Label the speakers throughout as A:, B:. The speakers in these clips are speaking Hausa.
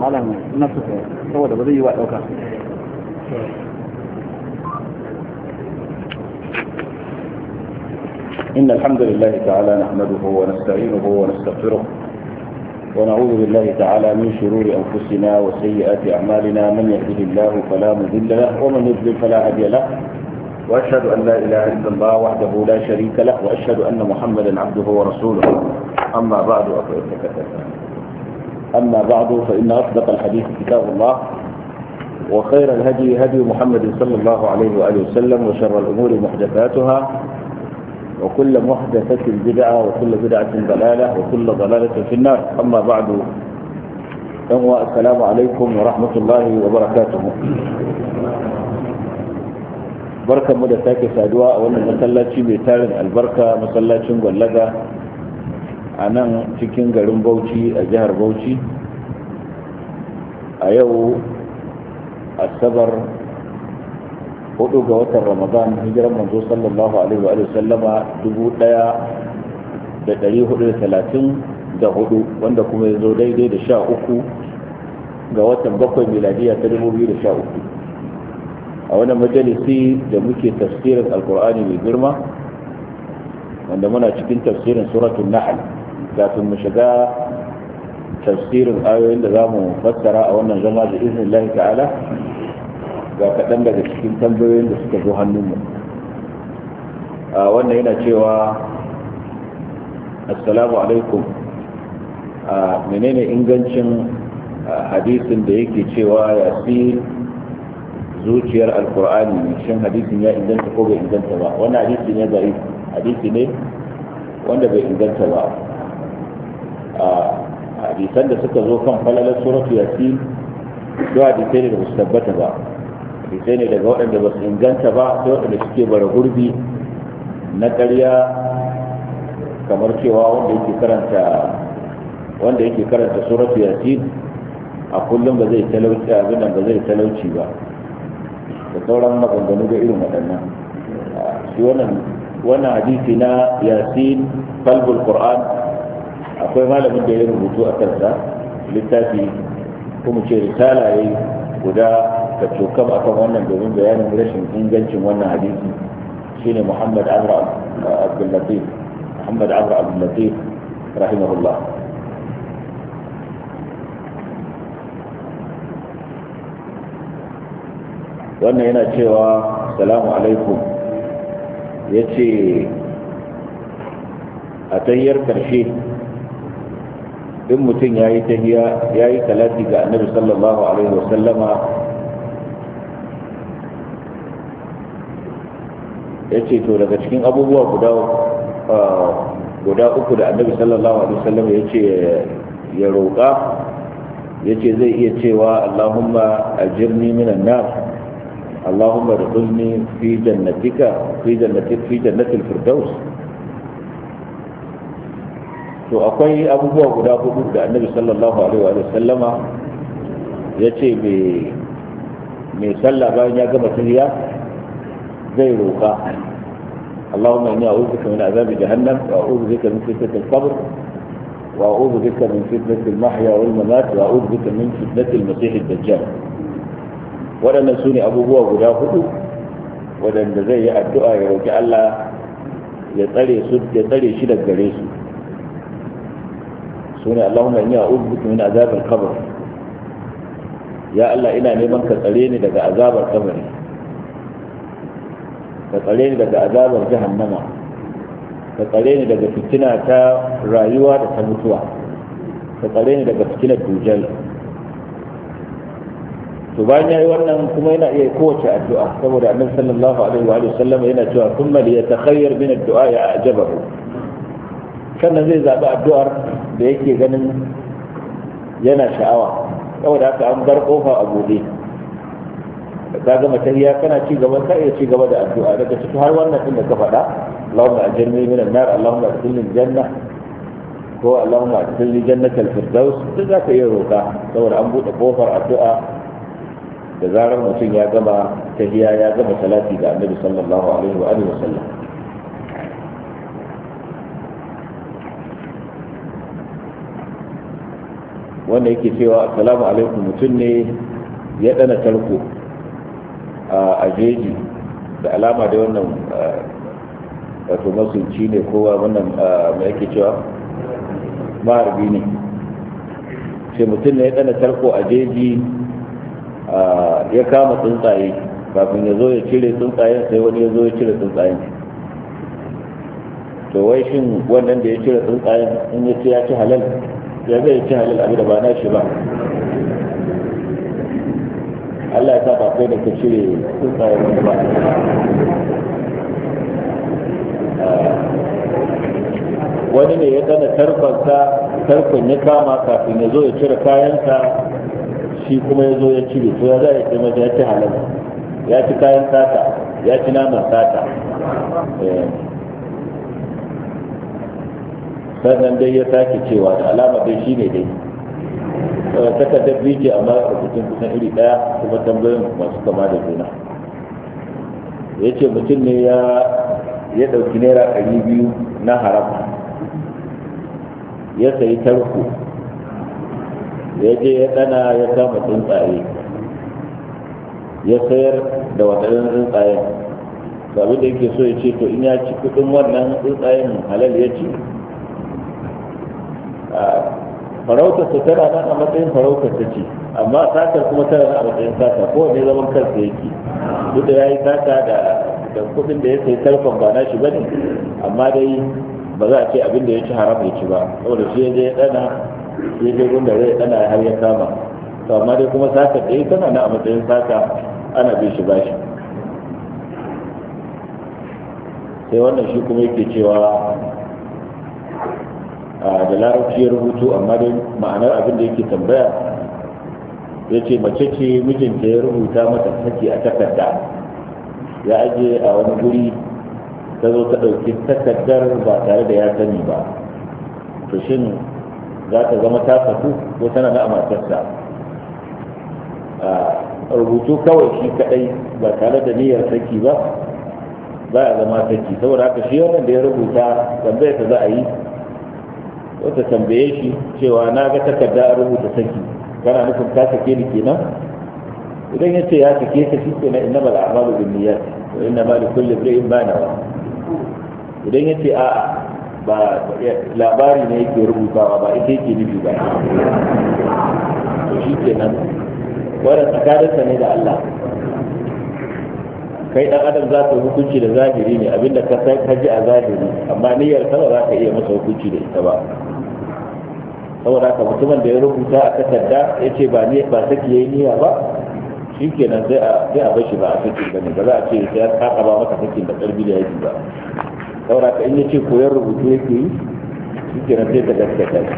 A: malam na suka saboda ba zai yi wa ɗauka.
B: إن الحمد لله تعالى نحمده ونستعينه ونستغفره ونعوذ بالله تعالى من شرور أنفسنا وسيئات أعمالنا من يهده الله فلا مضل له ومن يضلل فلا هادي له وأشهد أن لا إله إلا الله وحده لا شريك له وأشهد أن محمدا عبده ورسوله أما بعد فإن أصدق الحديث كتاب الله وخير الهدي هدي محمد صلى الله عليه وآله وسلم وشر الأمور محدثاتها وكل محدثة بدعة وكل بدعة ضلالة وكل ضلالة في النار. أما بعد السلام عليكم ورحمة الله وبركاته. بركة مدتاك سادواء وانا مسلاتي بيتارن البركة مسلاتي مغلقة أنا cikin garin Bauchi a jihar Bauchi a yau asabar 4 ga watan Ramadan hijiran manzo sallallahu alaihi wa sallama 1434 wanda kuma ya zo daidai da 13 ga watan 7 miladiya ta 2013 a wannan majalisi da muke tafsirin alkur'ani mai girma wanda muna cikin tafsirin suratul nahl kafin mu shiga tafsirin ayoyin da za mu fassara a wannan zama da izinin ta'ala ga kaɗan daga cikin tambayoyin da suka zo hannunmu. Wannan yana cewa assalamu alaikum, menene ingancin hadisin da yake cewa yasin zuciyar alkur'ani, shin hadisin ya inganta ko bai inganta ba? Wannan hadisi ne zai hadisi ne wanda bai inganta ba. Hadisan da suka zo kan falalar suratu yasin duk hadisai ne da su tabbata ba, hadisai ne daga waɗanda ba su inganta ba sai waɗanda suke bara gurbi na ƙarya, kamar cewa wanda yake karanta suratu yasin a kullum ba zai talauci abinan ba zai talauci ba da sauran maganganu da irin waɗannan. Shi wannan hadisi na yasin qalbul qur'an akwai malamin da ya rubutu a kansa littafi kuma ce risala yayi guda ka cokam akan wannan domin bayanin rashin ingancin wannan hadisi shine Muhammad Amr Abdul Latif rahimahullah. Wannan yana cewa assalamu alaikum, yace a tahiyyar karshe in mutum ya yi tahiya ya yi talati ga annabi sallallahu alaihi wasallama ya ce to daga cikin abubuwa guda uku da annabi sallallahu alaihi wasallama ya ce ya roƙa, ya ce zai iya cewa Allahumma ajirni minan nar, Allahumma rudulni fi jannatika fi jannatil firdaus. To akwai abubuwa guda hudu da annabi sallallahu alaihi wa sallama ya ce mai sallah bayan ya gama tahiyya zai roƙa Allahumma inni a'udhu bika min azabi jahannam wa a'udhu bika min fitnati al-qabr wa a'udhu bika min fitnati al-mahya wal mamat wa a'udhu bika min fitnati al-masih ad-dajjal. Waɗannan su ne abubuwa guda hudu waɗanda zai yi addu'a ya roƙi Allah ya tsare shi daga gare su. sune Allahumma inni a'udhu bika min azabil qabr, ya Allah ina neman ka tsare ni daga azabar kabari, ka tsare ni daga azabar jahannama, ka tsare ni daga fitina ta rayuwa da ta mutuwa, ka tsare ni daga fitinar dujal. to bayan yayi wannan kuma yana iya kowace addu'a, saboda annabi sallallahu alaihi wa sallam yana cewa thumma liyatakhayyar min ad-du'a ya ajabahu, sannan zai zaɓi addu'ar da yake ganin yana sha'awa, saboda haka an bar ƙofa a buɗe. da ka gama tahiyya kana ci gaba ka iya ci gaba da addu'a daga ciki har wannan din da ka faɗa Allahumma ajirni minan nar, Allahumma adkhilni janna, ko Allahumma adkhilni jannatal firdaus, duk za ka iya roƙa saboda an buɗe ƙofar addu'a da zarar mutum ya gama tahiyya ya gama salati ga annabi sallallahu alaihi wa alihi wa sallam. wanda yake cewa assalamu alaikum, mutum ne ya dana tarko a jeji da alama da wannan wato masunci ne kowa wannan mai yake cewa maharbi ne. sai mutum ne ya dana tarko a jeji ya kama tsuntsaye, kafin ya zo ya cire tsuntsayen sai wani ya zo ya cire tsuntsayen. to wai shin wannan da ya cire tsuntsayen in ya ce ya ci halal, ya zai ci halal abin da ba na shi ba? Allah ya sa ba kai da ka cire tsuntsayen ba. wani ne ya dana tarkon ya kama kafin ya zo ya cire kayansa, shi kuma ya zo ya cire. to ya za ya ce mata ya ci halal, ya ci kayan sata, ya ci naman sata. sannan dai ya sake cewa da alama dai shi ne dai takardar biki amma rubutun kusan iri daya, kuma tambayoyin masu kama da juna. ya ce mutum ne ya ɗauki naira 200 na haram, ya sayi tarko, ya je ya ɗana ya kama tsuntsaye, ya sayar da waɗannan tsuntsayen. abin da yake so ya ce to in ya ci kuɗin wannan tsuntsayen halal ya ci. farautar ta tana nan a matsayin farautar ta ce, amma satar kuma tana nan a matsayin sata, kowane zaman kansa yake. duk da ya yi sata da kudin da ya sai tarkon ba na shi ba ne, amma dai ba za a ce abin da ya ci haram ya ci ba, saboda shi ya je ya dana, shi ya je gunda zai dana har ya kama. to amma dai kuma satar da ya tana nan a matsayin sata, ana bin shi bashi. sai wannan shi kuma yake cewa da larabci ya rubutu, amma dai ma'anar abin da yake tambaya ya ce mace ce mijinta ya rubuta mata saki a takarda, ya aje a wani guri, ta zo ta ɗauki takardar ba tare da ya sani ba. to shin za ta zama ta saku ko tana na matarsa? rubutu kawai shi kadai ba tare da niyyar saki ba ya zama saki. saboda haka shi wannan da ya rubuta tambayar ta za a yi, wata tambaye shi cewa na ga takarda a rubuta saki, kana nufin ka sake ni kenan? idan ya ce ya sake ka shi kenan, inna mal a'malu bin niyyat wa inna ma likulli imrin ma nawa. idan ya ce a'a, ba labari ne yake rubutawa ba, ita yake nufi ba, to shi kenan wannan tsakaninsa ne da Allah. kai dan adam za ka hukunci da zahiri ne, abinda ka san ka ji a zahiri, amma niyyar ka ba za ka iya masa hukunci da ita ba. saboda haka mutumin da ya rubuta a takarda ya ce ba saki yayi niyya ba, shi kenan sai a bar shi ba a saki ba ne, ba za a ce sai ya saka ba maka sakin da karbi da yaki ba. saboda haka in ya ce koyar rubutu yake yi, shi kenan sai ta gaskata shi.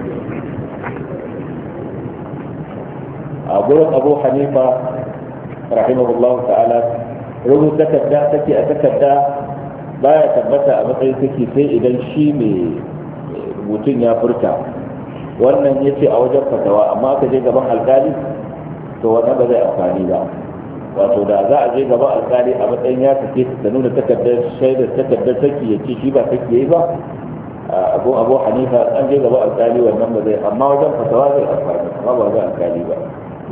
B: a gurin Abu Hanifa rahimahullahu ta'ala, rubuta takarda take a takarda baya tabbata a matsayin saki sai idan shi mai rubutun ya furta. wannan ya ce a wajen fatawa, amma aka je gaban alkali to wannan ba zai amfani ba. wato da za a je gaban alkali a matsayin ya sake da nuna takardar shaidar takardar saki ya ce shi ba saki yayi ba, Abu Hanifa an je gaban alkali wannan ba zai, amma wajen fatawa zai amfani, amma ba wajen alkali ba.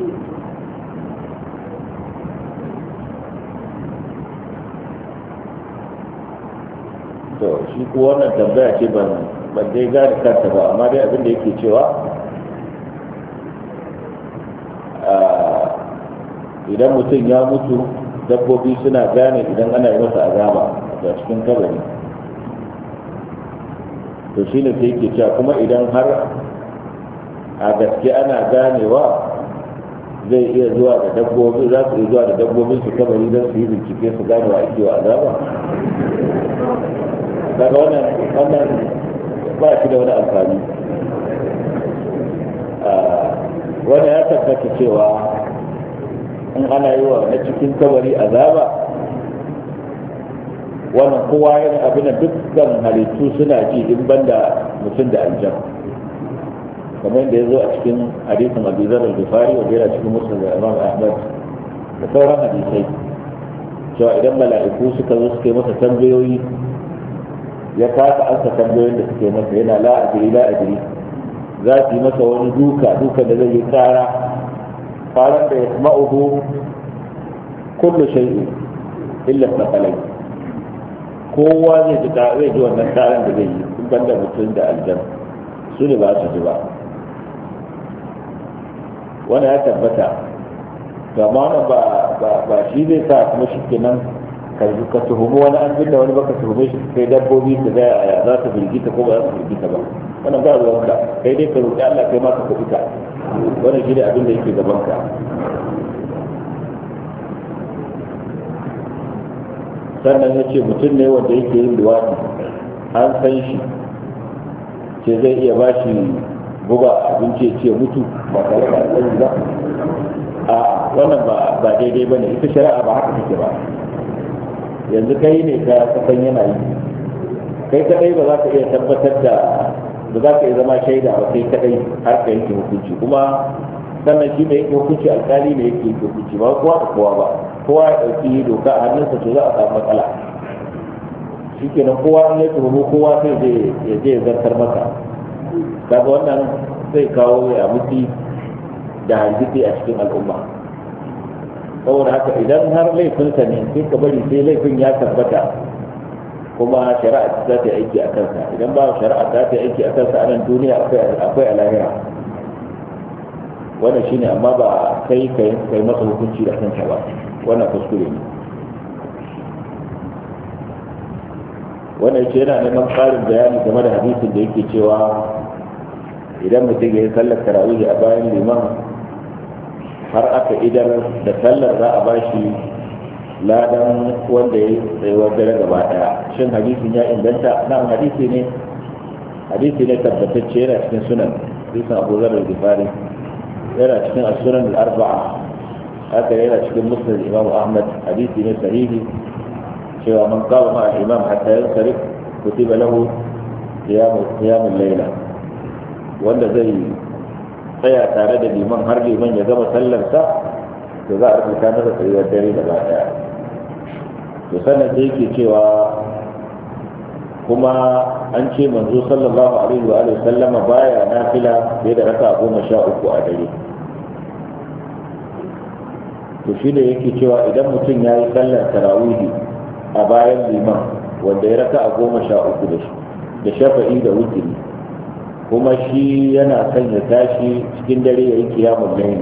B: to shi ko wannan tambaya ce ban dai gane kanta ba, amma dai abin da yake cewa idan mutum ya mutu dabbobi suna gane idan ana yi masa azaba a cikin kabari. to shi ne sai yake cewa kuma idan har a gaske ana ganewa, zai iya zuwa da dabbobi, za su iya zuwa da dabbobin su kabari don su yi bincike su gane wa ake wa azaba. daga wannan ba shi da wani amfani. wanda ya tabbata cewa in ana yi wa na cikin kabari azaba, wannan kowa yana abin da dukkan halittu suna ji in banda mutum da aljan, kamar da ya zo a cikin hadisin Abu Dharr al-Ghifari wanda yana cikin Musnad Imam Ahmad da sauran hadisai, cewa idan mala'iku suka zo suka yi masa tambayoyi ya kasa ansa tambayoyin da suke masa, yana la adri za su yi masa wani duka da zai yi tsara faran da ya ma'uhu kullu shay'in illa sakalai kowa zai ji wannan tsarin da zai yi in banda mutum da aljan su ne ba su ji ba. wani ya tabbata gama wani ba shi zai sa kuma shi kenan ka tuhumi wani an binne wani baka tuhume shi kai dabbobi su ga yaya za su birgita ko ba za su birgita ba wannan ba ruwanka kai dai ka roƙi Allah kai ma ka kuɓuta wannan shi ne abin da yake gaban ka. sannan ya ce mutum ne wanda yake yin luwaɗi an san shi ce zai iya ba shi buga abinci ya ce mutu ba tare da sani ba a wannan ba daidai ba ne ita shari'a ba haka take ba. yanzu kai ne ka san yana yi kai kadai ba za ka iya tabbatar da ba za ka iya zama shaida ba kai kadai har ka yanke hukunci kuma sannan shi mai yake hukunci alkali ne yake hukunci ba kowa da kowa ba kowa ya ɗauki doka a hannunsa to za a samu matsala shi kenan kowa in ya tuhumi kowa sai ya je ya zartar masa kaga wannan zai kawo ya mutu da hanjiti a cikin al'umma. saboda haka idan har laifinsa ne sai ka bari sai laifin ya tabbata kuma shari'a za ta yi aiki a kansa. idan ba shari'a za ta yi aiki a kansa a nan duniya akwai a lahira wannan shine, amma ba kai masa hukunci da kanka ba, wannan kuskure ne. wannan ce yana neman ƙarin bayani game da hadisin da yake cewa idan mutum ya yi sallar tarawih a bayan liman har aka idar da sallar za a bashi ladan wanda ya yi tsayuwar dare gaba daya. shin hadisin ya inganta? na hadisi ne tabbatacce, yana cikin sunan hadisin Abu Dharr al-Ghifari, yana cikin as-sunan al-arba'a, haka yana cikin musnad Imam Ahmad. hadisi ne sahihi cewa man qama ma'a al-imam hatta yansarif kutiba lahu qiyamul layla, wanda zai tsaya tare da liman har liman ya gama sallarsa to za a rubuta masa tsayuwar dare gaba daya. to sannan sai yake cewa kuma an ce manzo sallallahu alaihi wa sallama baya nafila fiye da raka'a 13 a dare. to shi da yake cewa idan mutum ya yi sallar tarawih a bayan liman wanda ya raka'a 13 da shafa'i da wutri, kuma shi yana son ya tashi cikin dare ya yi kiyamun laili,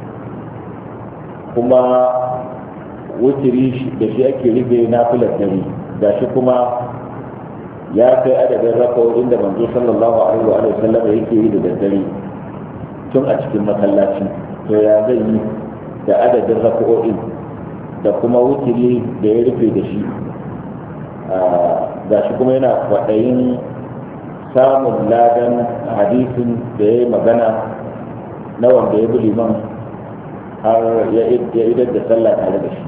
B: kuma wutiri da shi ake rufe nafilar dare, ga shi kuma ya kai adadin raka'o'in da manzo sallallahu alaihi wa sallam yake yi da daddare tun a cikin masallaci. to ya zai yi da adadin raka'o'in da kuma wutiri da ya rufe da shi? ga shi kuma yana kwaɗayin samun ladan hadisin da ya yi magana na wanda ya bi liman har ya idar da sallah tare da shi.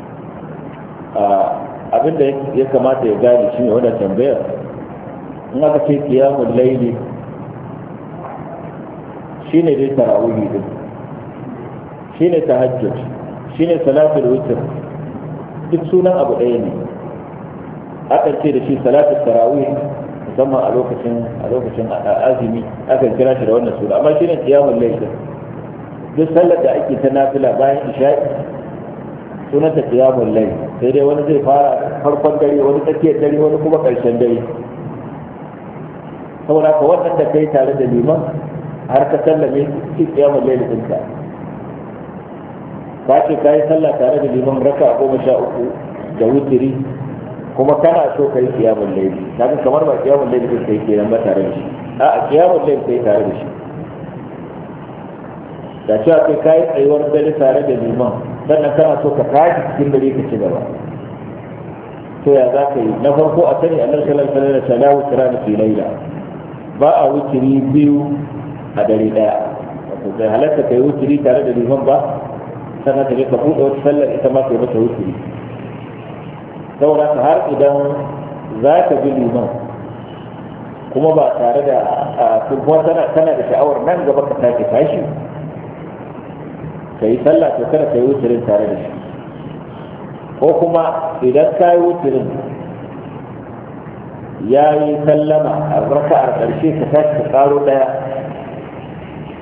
B: abinda ya kamata ya gane shi ne wannan tambayar. in aka ce qiyamul layli shine dai tarawih din, shine tahajjud, shine salatul witr, duk sunan abu ɗaya ne. aka ce da shi salatul tarawih musamman a lokacin azumi aka kira shi da wannan sura, amma shine qiyamul layl. duk sallar da ake ta nafila bayan isha'i sunanta qiyamul layl, sai dai wani zai fara farkon dare, wani tsakiyar dare, wani kuma karshen dare. saboda ka wannan da kai tare da liman har ka sallame shi qiyamul layl ɗinka. ka ce ka yi sallah tare da liman raka 13 da wutiri, kuma kana so kai qiyamul layl, kaga kamar ba qiyamul layl din kai kenan ba tare da shi. a qiyamul layl kai tare da shi, da cewa kai tsayuwar dare tare da liman, sannan kana so ka tashi cikin dare ka ci gaba. to ya za ka yi? na farko a sani annabi sallallahu alaihi wasallam ya wuce fi laila, ba a wutiri biyu a dare daya. wato sai halatta kai wutiri tare da liman ba, sannan ka je ka buɗe wata sallar ita ma kai mata wutiri. saboda har idan za ka bi liman kuma ba tare da kuma tana da sha'awar nan gaba ka sake tashi ka yi sallah, to kada ka yi wutirin tare da shi. ko kuma idan ka yi wutirin ya yi sallama a raka'ar ƙarshe ka tashi ka karo ɗaya,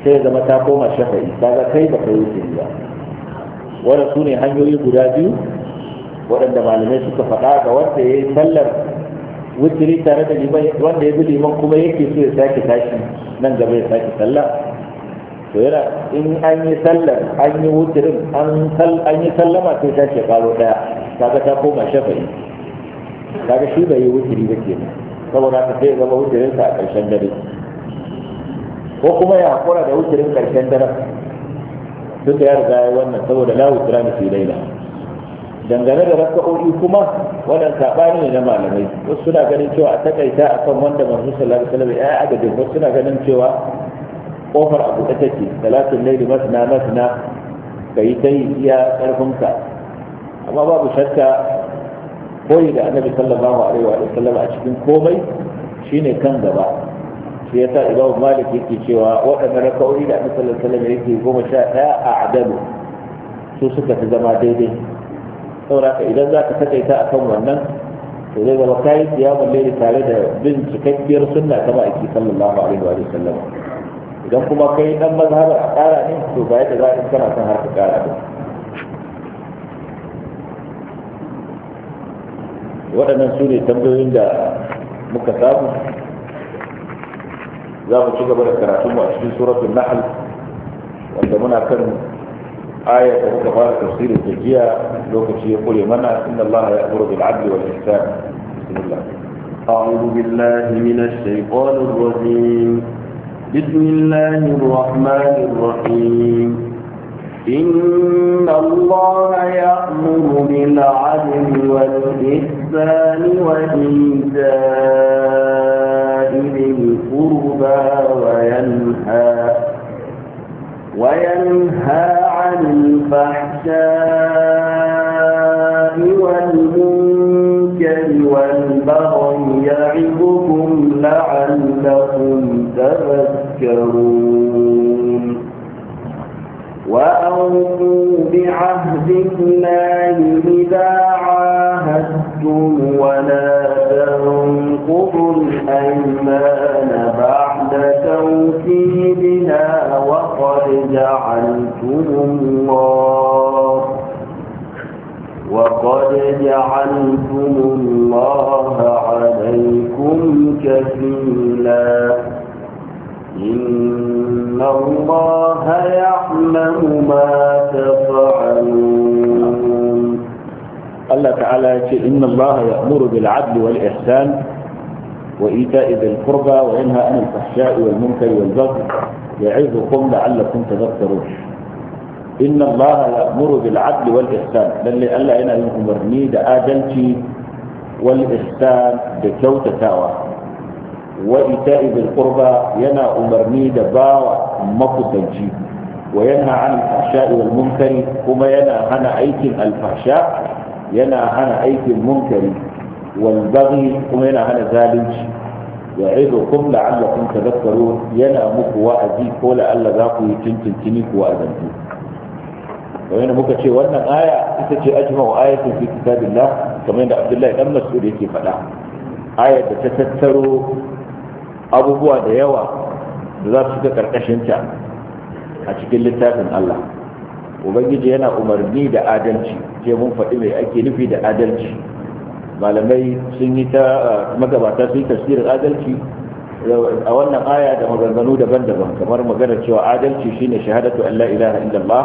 B: sai zama ta koma shafa'i kaga kai ba kai wuce ba. Wannan su ne hanyoyi guda biyu waɗanda malamai suka faɗa ga wanda ya yi sallar wutiri tare da liman, wanda ya bi liman kuma yake so ya sake tashi nan gaba ya sake sallah. To yana in an yi sallar an yi wutirin an yi sallama sai ta ce karo daya kaga ta koma shafa'i, kaga shi bai yi wutiri ba kenan, saboda haka sai ya zama wutirinsa a ƙarshen dare, ko kuma ya hakura da wutirin ƙarshen dare duk da ya riga ya wannan saboda la wutira da fi laila. Dangane da raka'o'i kuma wannan sabani ne na malamai, wasu suna ganin cewa a takaita akan wanda manzo sallallahu alaihi wasallam ya adadin, wasu suna ganin cewa kofar abu ta take salatul layli masna masna kai ta yi iya karfinka. Amma babu shakka koyi da annabi sallallahu alaihi wa sallam a cikin komai shine kan gaba. Shi yasa Imam Malik yake cewa waɗannan raka'o'i da annabi sallallahu alaihi wa sallam yake 11 a adalu su suka fi zama daidai. Saboda idan za ka takaita akan wannan to zai zama kayi qiyamul layli tare da bin cikakkiyar sunna ta ma'aiki sallallahu alaihi wa sallam. Idan kuma kai dan mazhabar a kara ne to ba yadda za a kana son har ka kara ba. Waɗannan su ne tambayoyin da muka samu. za mu ci gaba da karatun a cikin suratul nahl wanda muna kan aya da muka fara tafsirin ta jiya lokaci ya kure mana inna allaha ya'muru bil 'adli wal ihsan. bismillah.
A: أعوذ بالله من الشيطان الرجيم. بسم الله الرحمن الرحيم. إن الله يأمر بالعدل والإحسان وإيتاء ذي القربى وينهى عن الفحشاء والمنكر والبغي يعظكم لعلكم تذكرون. وأوفوا بعهد الله إذا عاهدتم ولا تنقضوا الأيمان بعد توكيدها وقد جعلتم الله عليكم كفيلا. إن الله يعلم ما تفعلون.
B: الله تعالى يقول إن الله يأمر بالعدل والإحسان وإيتاء ذي القربى وينهى عن الفحشاء والمنكر والبغي يعظكم لعلكم تذكرون. إن الله يأمر بالعدل والإحسان للي ألا هنا يأمرني بآدلتي والإحسان بكوتتاوى وإيتاء ذي القربى ينا أمرني دباوى مقصنجي وينهى عن الفحشاء والمنكر كما ينا هنا أيك الفحشاء ينا هنا أيك المنكر والبغي كما ينا هنا ذلك يعظكم لعلكم تذكرون ينا مكوا أزيك ولا ألا ذاكو يتنتنتنك وأذنتم. وينا مكتشي وانا آية تتشي أجمع آية في كتاب الله كما ينا عبد الله أم مسؤول يكي فلا آية تتتروا abubuwa da yawa da za su ga karkashinta a cikin littafin Allah. Ubangiji yana umarni da adalci, ce mun faɗi mai ake nufi da adalci. Malamai sun yi ta magabata sun yi tafsirin adalci a wannan aya da maganganu daban-daban, kamar maganar cewa adalci shine shahadatu an la ilaha illallah,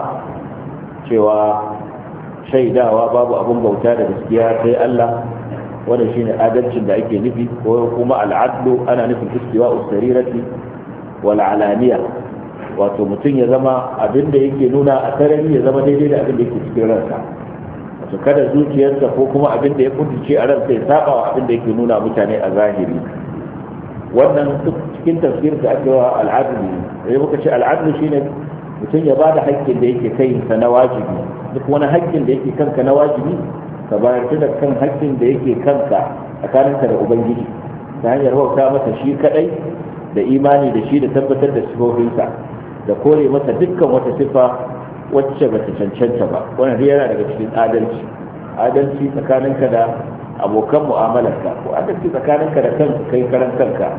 B: cewa shaidawa babu abun bauta da gaskiya sai Allah, wannan shine adalcin da ake nufi. ko kuma al'adlu ana nufin istiwa usarirati wal alaniya, wato mutum ya zama abin da yake nuna a sarari ya zama daidai da abin da yake cikin ransa, wato kada zuciyarsa ko kuma abin da ya kuntuce a ransa ya saba wa abin da yake nuna mutane a zahiri. wannan duk cikin tafsir da ake wa al'adlu ne. muka ce al'adlu shine mutum ya bada haƙƙin da yake kai sa na wajibi, duk wani haƙƙin da yake kanka na wajibi ka bayar da kan haƙƙin da yake kanka tsakaninka da ubangiji ta hanyar bauta masa shi kadai da imani da shi da tabbatar da sifofinsa da kore masa dukkan wata sifa wacce bata cancanta ba. wannan yana daga cikin adalci tsakaninka da abokan mu'amalarka, ko adalci tsakaninka da kanka kai karan kanka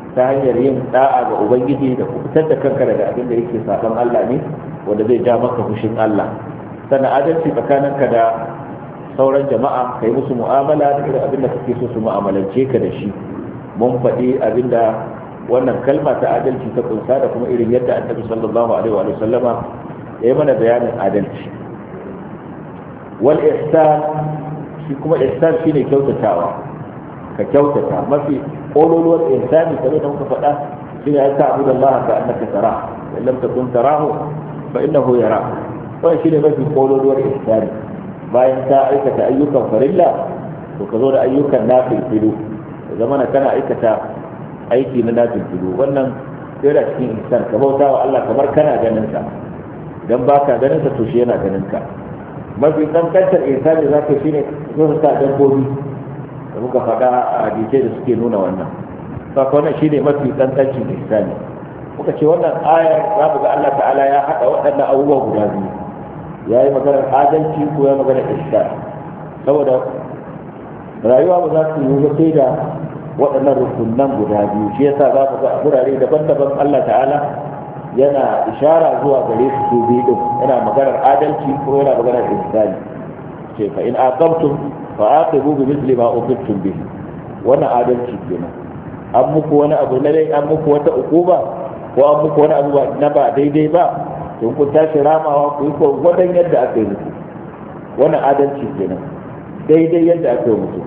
B: ta hanyar yin da'a ga ubangiji da fitar da kanka daga abin da yake saban Allah ne wanda zai ja maka fushin Allah. Sannan adalci tsakaninka da sauran jama'a kai musu mu'amala da irin abin da kake so su mu'amalance ka da shi. Mun faɗi abin da wannan kalma ta adalci ta kunsa da kuma irin yadda annabi sallallahu alaihi wa sallama ya yi mana bayanin adalci. Wal ihsan shi kuma ihsan shine kyautatawa, ka kyautata mafi ƙololuwar ihsani kamar da muka faɗa shine ya ta'budu Allah ka annaka tarahu in lam takun tarahu fa innahu yara. Wannan shine mafi ƙololuwar ihsani. Bayan ka aikata ayyukan farilla to ka zo da ayyukan nafil zamana kana aikata aiki na nafil filu. Wannan sai da cikin ihsan ka bauta wa Allah kamar kana ganin sa, dan baka ganin sa to shi yana ganin ka. Mafi kankantar ihsani zaka shine zo sa dabbobi da muka faɗa a hadisai da suke nuna wannan. Saka wannan shine mafi kankancin ihsani. Muka ce wannan ayar za mu ga Allah ta'ala ya haɗa waɗannan abubuwa guda biyu, ya yi maganar adalci ko ya maganar ihsan, saboda rayuwa ba za su yi ba sai da waɗannan rukunan guda biyu. Shi yasa za ku ga a gurare daban-daban Allah ta'ala yana ishara zuwa gare su biyu din, yana maganar adalci ko yana maganar ihsani. Ce fa in aqamtum fa aqibu bi mithli ma uqibtum bihi. Wannan adalci kenan. An muku wani abu na dai, an muku wata ukuba ko an muku wani abu na ba daidai ba, to kun tashi ramawa ku yi ko gwadan yadda aka yi muku. Wannan adalci kenan. daidai yadda aka yi mutu.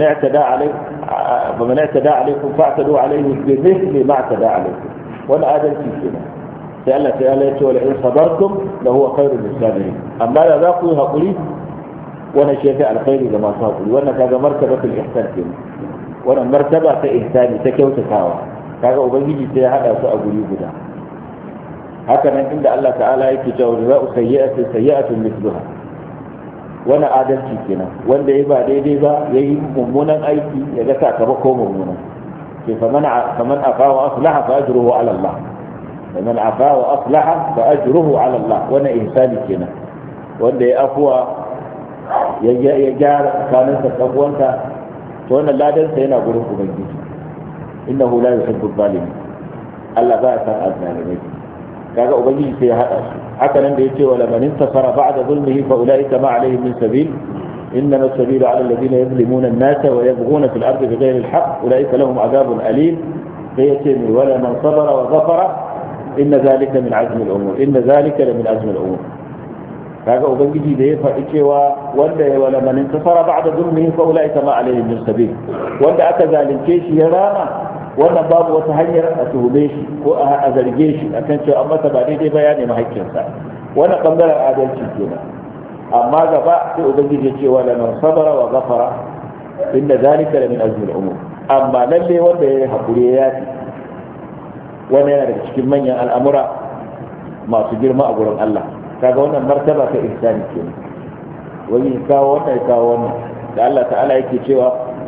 B: ومن اعتدى عليكم فاعتدوا عليه بمثل ما اعتدى عليكم. وانا adalci kenan. sai Allah ta'ala ya ce wala in sabartum la huwa khairul lisabirin. Amma da za ku yi hakuri wannan shi yake alkhairi ga masu hakuri. Wannan kaga martabatul ihsan kenan. Wannan martaba ta ihsani ta kyautatawa. Kaga ubangiji sai ya hada su a guri guda. Haka nan inda Allah ta'ala yake cewa jaza'u sayyi'atin sayyi'atun mithluha. Wannan adalci kenan. Wanda ya ba daidai ba yayi mummunan aiki ya ga sakamako mummunan. Ke faman afa wa aslaha fa ajruhu ala Allah. ومن عفا وأصلح فأجره على الله. وانا إنساني كنا وانا يأفوى يجار كانت تقوانك وانا لا دنسى هنا قلوك بجيس إنه لا يحب الظالمين. ألا بأسا الظالمين. كذا أبجيس يا هذا حتى لن يتي ولمن انتصر بعد ظلمه فأولئك ما عليهم من سبيل إنما السبيل على الذين يظلمون الناس ويبغون في الأرض بغير الحق أولئك لهم عذاب أليم. فيتم ولمن صبر وغفر إن ذلك من عزم الأمور. إن ذلك لمن عزم الأمور. kaga ubangiji da ya faɗi cewa wanda ya wala man intasara ba'da zulmihi fa ulaika ma alayhim min sabil. Wanda aka zalunce shi ya rama, wannan babu wata hanyar a tuhume shi ko a zarge shi akan cewa an masa ba daidai ba ya nemi haƙƙinsa. Wannan bangaren adalci kenan. Amma gaba sai ubangiji ya ce wala man sabara wa ghafara inna zalika la min azmi al-umur. Amma lalle wanda ya hakuri ya yafi, wannan yana daga cikin manyan al'amura masu girma a gurin Allah. Kaga wannan martaba ta ihsani kenan. Wani kawo wannan da Allah ta'ala yake cewa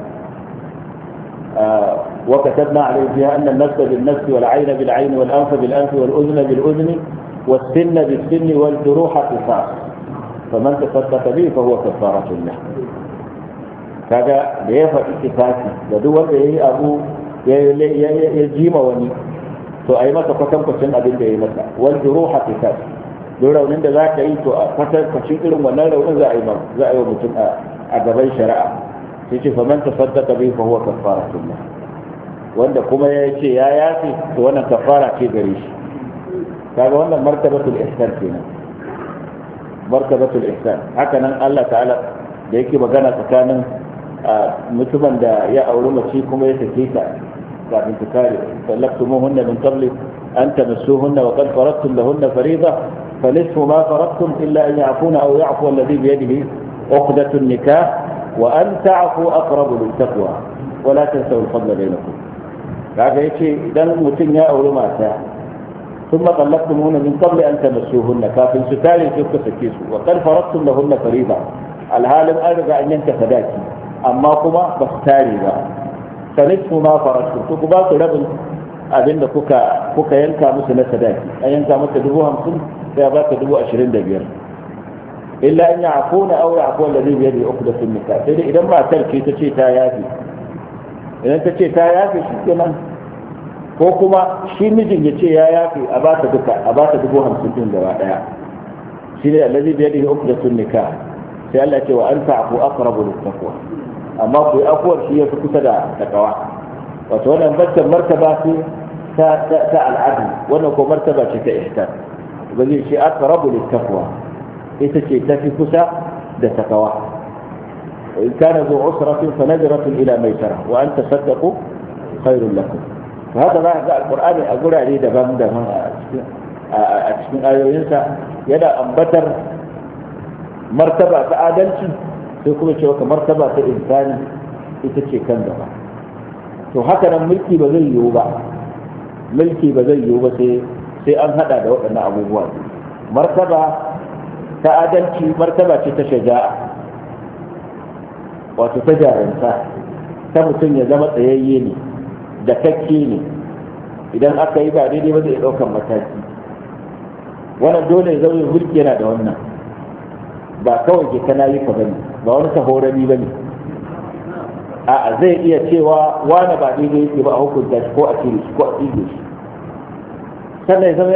B: wa katabna alayhi fiha anna an-nafs bin-nafs wal-'ayna bil-'ayn wal-anfa bil-anf wal-udhna bil-udhni was-sinna bis-sinni wal-juruha qisas faman tasaddaqa bihi fa huwa kafaratun lahu. Kaga da ya faɗi kisasi da duk wanda yayi abu ya jima wani to a yi masa kwatankwacin abin da ya yi masa. Wal juruha qisas. Don raunin da za ka yi to a kwatankwacin irin wannan raunin za a yi wa mutum a gaban shari'a. Sai ce faman tasaddaqa bihi fa huwa kafaratun lahu. Wanda kuma ya ce ya yafi to wannan kafara ce gare shi. Kaga wannan martabatul ihsan kenan. Martabatul ihsan. Haka nan Allah ta'ala da yake magana tsakanin mutumin da ya auri mace kuma ya sake ta kafin ta kare. طلقتموهن من قبل أن تمسوهن وقد فرضتم لهن فريضة فنصف ما فرضتم إلا أن يعفون أو يعفو الذي بيده عقدة النكاح وأن تعفوا أقرب للتقوى ولا تنسوا الفضل بينكم. هذا يجي إذا متن يا أولو ماتا ثم طلقتموهن من قبل أن تمسوهن كافٍ ستاري تلك سكيسوا وقد فرضتم لهن فريضة. العالم أرجع أن ينتفداكي أما كما بختاري بقى فنصف ما فرضتم تقبات ربل abin da kuka yanka musu na sadaki. An yanka mata 50,000 sai ba ta 25,000. illa an ya'funa aw ya'fu alladhi bi yadihi uqdatun nikah. Sai dai idan matar ce ta ce ta yafi, idan ta ce ta yafi shi kenan ko kuma shi mijin ya ce ya yafi a ba ta duka a ba ta 50,000 din gaba daya shi ne allazi bi yadihi uqdatun nikah sai Allah ce wa anta afu aqrabu lit-taqwa amma ku yi afuwar shi yafi kusa da takawa wato wannan baccan martaba ce ta al'adu wannan ko martaba ce ta ihsan ubangiji shi aqrabu lit-taqwa ita ce tafi kusa da takawa in kana zu usratin fa nadratun ila maisara wa an tasaddaqu khairul lakum haka za ga alqur'ani a gurare daban-daban a cikin ayoyinsa yana ambatar martaba ta adalci sai kuma cewa ka martaba ta insani ita ce kan gaba to haka nan mulki ba zai yiwu ba sai an hada da waɗannan abubuwa martaba ta adalci martaba ce ta shaja'a wato ta jarumta ta mutum ya zama tsayayye ne da kakke ne idan aka yi ba daidai ba zai ɗaukan mataki wannan dole ya zama mulki yana da wannan ba kawai ke kana yi ka bane ba wani tahorami bane a'a zai iya cewa wani ba daidai yake ba a hukunta shi ko a cire shi ko a tsige shi sannan ya zama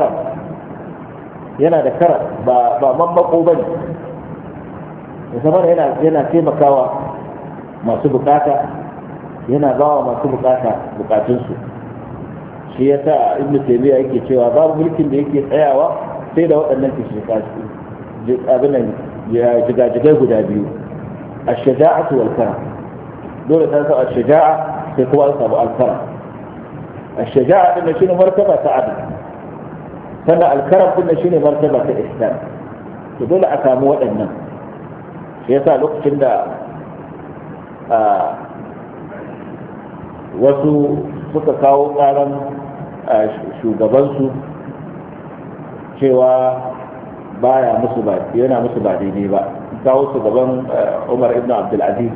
B: yana da karam ba mammako bane ya zama yana taimakawa masu bukata yana bawa masu bukata bukatunsu shi ya sa ibn taymiya yake cewa babu mulkin da yake tsayawa sai da waɗannan kishikashi abinan jigajigai guda biyu ash-shaja'atu wal karam dole ta sa ash-shaja'a sai kuma an samu al-karam ash-shaja'a din shine martaba ta adl sannan al-karam din shine martaba ta ihsan to dole a samu waɗannan shi yasa lokacin da wasu suka kawo karan shugabansu cewa yana musu ba daidai ba kawo su gaban Umar ibn Abdulaziz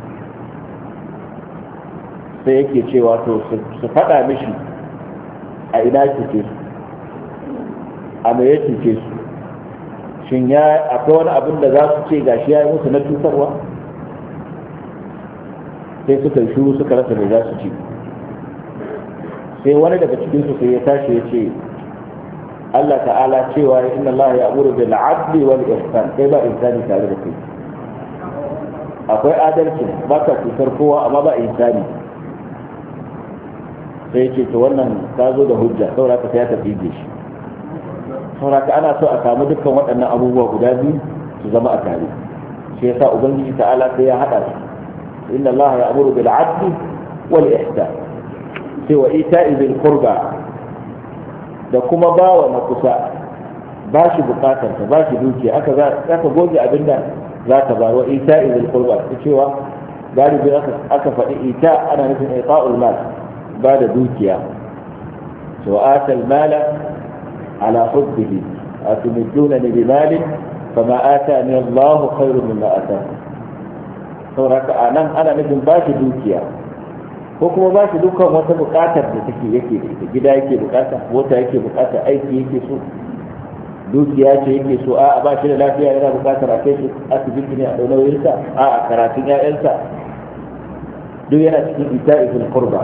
B: sai yake cewa to su faɗa mishi a ina cuce su a me ya cuce su shin akwai wani abin da za su ce gashi ya yi musu na cutarwa sai suka yi shuru suka rasa mai za su ci sai wani daga cikinsu sai ya tashi ya ce Allah ta'ala cewa inna Allah ya amuru bil adli wal ihsan kai ba insani tare da kai akwai adalci ba ka cutar kowa amma ba insani sai ya ce to wannan ka zo da hujja saboda ka sai ta fige shi saboda ana so a samu dukkan waɗannan abubuwa guda biyu su zama a tare shi yasa ubangiji ta'ala sai ya hada su inna Allah ya amuru bil adli wal ihsan sai wa ita'i bil qurba da kuma bawa na kusa ba shi bukatar ta ba shi dukiya aka goge abinda za ta bar wa ita'i bil qurba cewa galibi aka faɗi ita ana nufin ita'ul mal ba da dukiya to atal mala ala hubbihi atumidunani bi malin fama atani Allahu khairun mimma ataakum saboda anan ana nufin ba shi dukiya ko kuma ba shi dukkan wata bukatar da yake da ita gida yake bukata mota yake bukata aiki yake so dukiya ce yake so a ba shi da lafiya yana bukatar a kai shi asibiti ne a ɗaunawinsa a karatun 'ya'yansa duk yana cikin ita'ifin qurba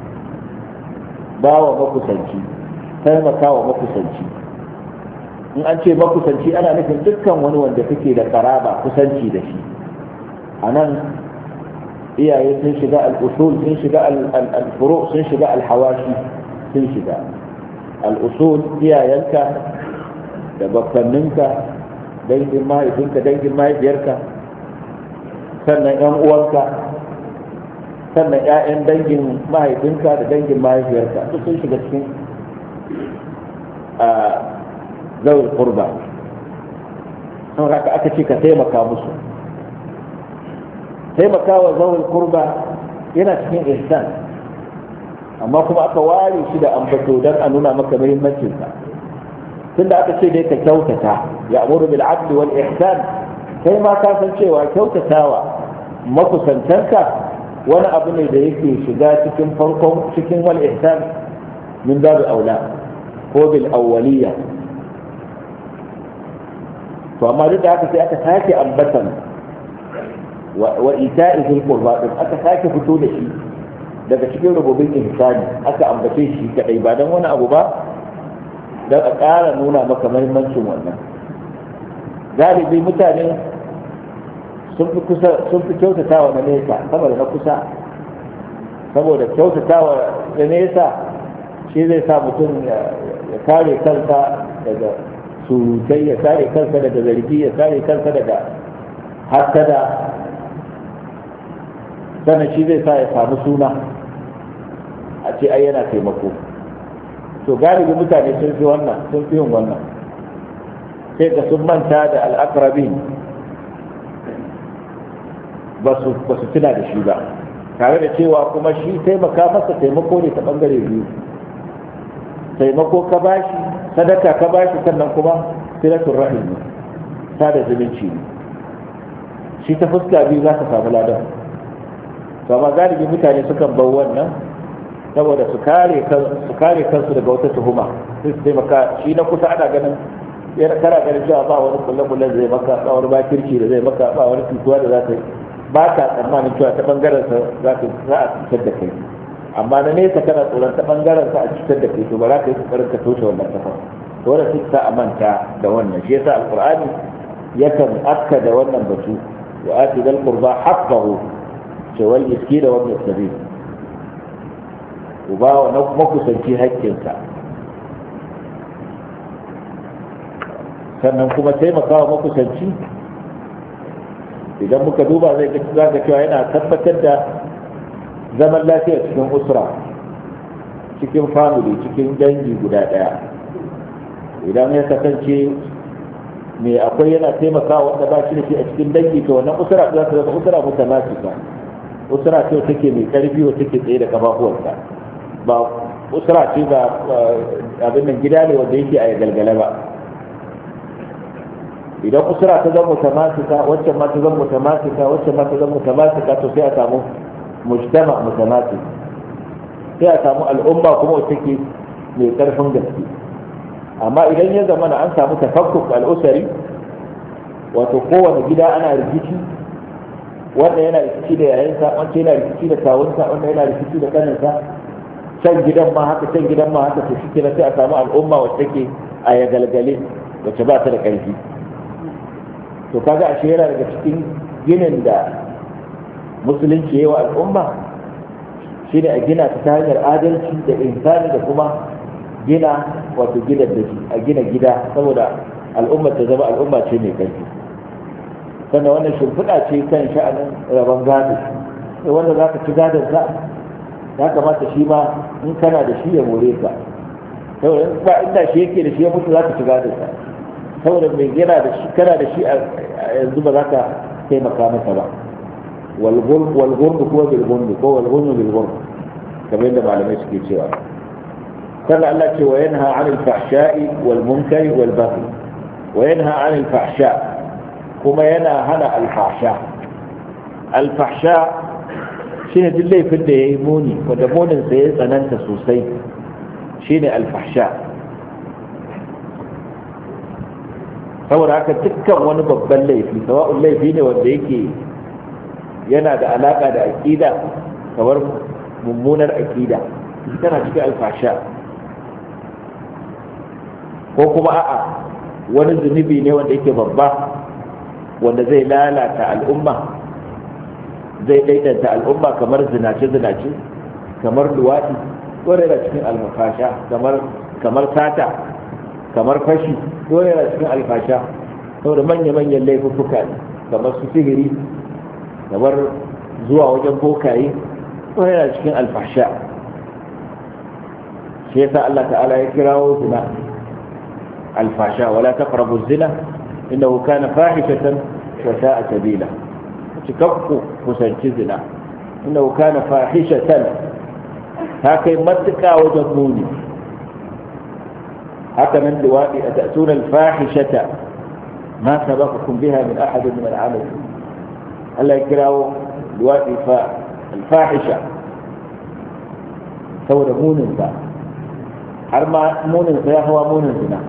B: ba wa makusanci taimaka wa makusanci in an ce makusanci ana nufin dukkan wani wanda kake da karaba kusanci da shi a nan iyaye sun shiga al'usul sun shiga al-furu sun shiga al-hawashi sun shiga al'usul iyayenka da bakkanninka dangin mahaifinka dangin mahaifiyarka sannan yan uwanka sannan ƴaƴan dangin mahaifinka da dangin mahaifiyarka duk sun shiga cikin zawul qurba saboda aka ce ka taimaka musu taimakawa zawul qurba yana cikin ihsan amma kuma aka ware shi da ambato dan a nuna maka muhimmancin sa tunda aka ce dai ka kyautata ya amuru bil adli wal ihsan kai ma ka san cewa kyautatawa makusantanka wani abu ne da yake shiga cikin farkon cikin wal ihsan min babu aula ko bil awwaliyya to amma duk da haka sai aka sake ambatan wa ita'i fil qurba din aka sake fito da shi daga cikin rububin ihsani aka ambace shi kadai ba dan wani abu ba, dan a ƙara nuna maka muhimmancin wannan. Galibi mutane sun fi kyautatawa na nesa sama da na kusa, saboda kyautatawa na nesa shi zai sa mutum ya kare kansa daga surutai, ya kare kansa daga zargi, ya kare kansa daga hasada, sannan shi zai sa ya samu suna a ce ai yana taimako. To galibi mutane sun fi yin wannan, sai ka sun manta da al'akrabin, ba su tuna da shi ba, tare da cewa kuma shi taimaka masa taimako ne ta bangare biyu. Taimako ka bashi, sadaka ka bashi, sannan kuma silatul rahim ne, sada zumunci ne, shi ta fuska biyu za ka samu ladan. to amma galibi mutane sukan bar wannan saboda su kare kansu daga wata tuhuma, sai su taimaka shi na kusa ana ganin kana ganin cewa ba wani kulle-kulle da zai maka, ba wani bakirci da zai maka, ba wani cutuwa da za ta yi, ba ka tsammanin cewa ta bangaren sa za a cutar da kai. Amma na nesa kana tsoron ta bangaren sa a cutar da kai, to ba za ka yi kokarin ka toshe wannan kafa. To wannan sai ta amanta da wannan, shi yasa alqur'ani yakan akka da wannan batu, wa ati dal qurba haqqahu wal miskin wa ibn sabil, uba wa na makusanci haƙƙinsa, sannan kuma taimakawa makusanci idan muka duba zai ga cewa yana tabbatar da zaman lafiya cikin usra, cikin family, cikin dangi guda daya. Idan ya kasance mai akwai yana taimakawa wanda ba shi da shi a cikin dangi, to wannan usra za ta zama usra mutamasika, usra ce take mai karfi wa take tsaye da kafafuwarta, ba usra ce ba abin nan gida ne wanda yake a galgala ba. Idan usra ta zama mutamasika, wacce ma ta zama mutamasika, wacce ma ta zama mutamasika, to sai a samu mujtama mutamasik, sai a samu al'umma kuma wacce take mai karfin gaske. Amma idan ya zama an samu tafakkuk al'usari, wato kowane gida ana rikici, wanda yana rikici da yayansa, wanda yana rikici da kawunsa, wanda yana rikici da kaninsa, can gidan ma haka, can gidan ma haka, to shi kenan sai a samu al'umma wacce take a ya galgale, wacce ba ta da ƙarfi. To kaga ashe yana daga cikin ginin da musulunci yayi wa al'umma shine a gina ta hanyar adalci da insani, da kuma gina wato gidan da shi, a gina gida saboda al'ummar ta zama al'umma ce mai ƙarfi. Sannan wannan shimfiɗa ce kan sha'anin rabon gado, sai wanda za ka ci gadon sa ya kamata shi ma in kana da shi ya more ka, saboda ba inda shi yake da shi ya mutu za ka ci gadon sa, saboda mai gina da shi kana da shi a yanzu ba za ka taimaka masa ba. Walgurdu ko bilgurdu, ko walgurdu bilgurdu, kamar yadda malamai suke cewa. sannan Allah ce wa yanha 'anil fahsha'i wal munkari wal baghi, wa yanha 'anil fahsha, kuma yana hana al-fahsha. Al-fahsha shine duk laifin da yayi muni, wanda munin sa ya tsananta sosai, shine al-fahsha. Saboda haka dukkan wani babban laifi, sawa'un laifi ne wanda yake yana da alaka da aqida, kamar mummunar aqida, tana cikin al-fahsha, ko kuma a'a wani zunubi ne wanda yake babba, wanda zai lalata al'umma, zai daidaita al'umma, kamar zinace-zinace, kamar luwaɗi, dole yana cikin alfasha, kamar sata, kamar fashi, dole yana cikin alfasha, saboda manya-manyan laifuffuka ne, kamar su sihiri, kamar zuwa wajen bokaye, dole yana cikin alfasha. shi yasa Allah ta'ala ya kirawo zina alfasha, wala taqrabu zina innahu kana fahishatan wa sa'a sabila. Cikakku kusanci zina, innahu kana fahishatan, ta kai matuƙa wajen muni. haka nan liwaɗi a ta'tuna al-fahishata ma sabaqakum biha min ahadin min al-alamin. Allah ya kirawo liwaɗi al-fahisha saboda munin sa, har ma munin sa ya hawa munin zina.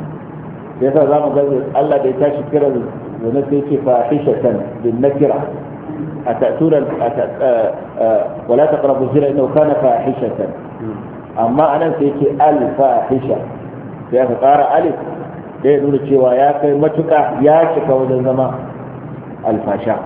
B: yasa za mu ga Allah da ya tashi kira zina sai ce fahishatan bin nakira, atatuna wala taqrabu zina innahu kana fahishatan amma anan sai yake al-fahisha sai aka ƙara alif da ya nuna cewa ya kai matuƙa ya cika wajen zama alfasha.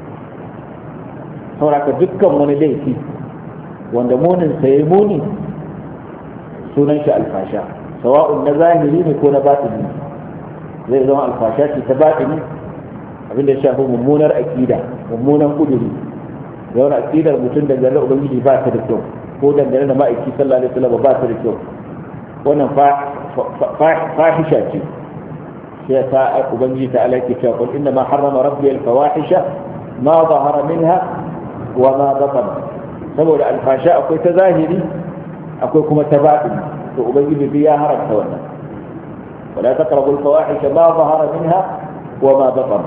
B: sauraka dukkan wani laifi wanda munin sa yayi muni sunan shi alfasha, sawa'un na zahiri ne ko na batini. zai zama alfasha ce ta batini, abinda ya shafi mummunar aqida, mummunan kuduri, yawan aqidar mutum dangane da ubangiji ba ta da kyau ko dangane da ma'aiki sallallahu alaihi wasallam ba ta da kyau, wannan fahisha ce. sai ta ubangiji ta alaki cewa qul inna ma harrama rabbi al-fawahisha ma zahara minha wa ma batan. saboda alfasha akwai ta zahiri akwai kuma ta batini, to ubangiji ya haramta wannan. wala taqrabu al-fawahisha ma zahara minha wa ma batan.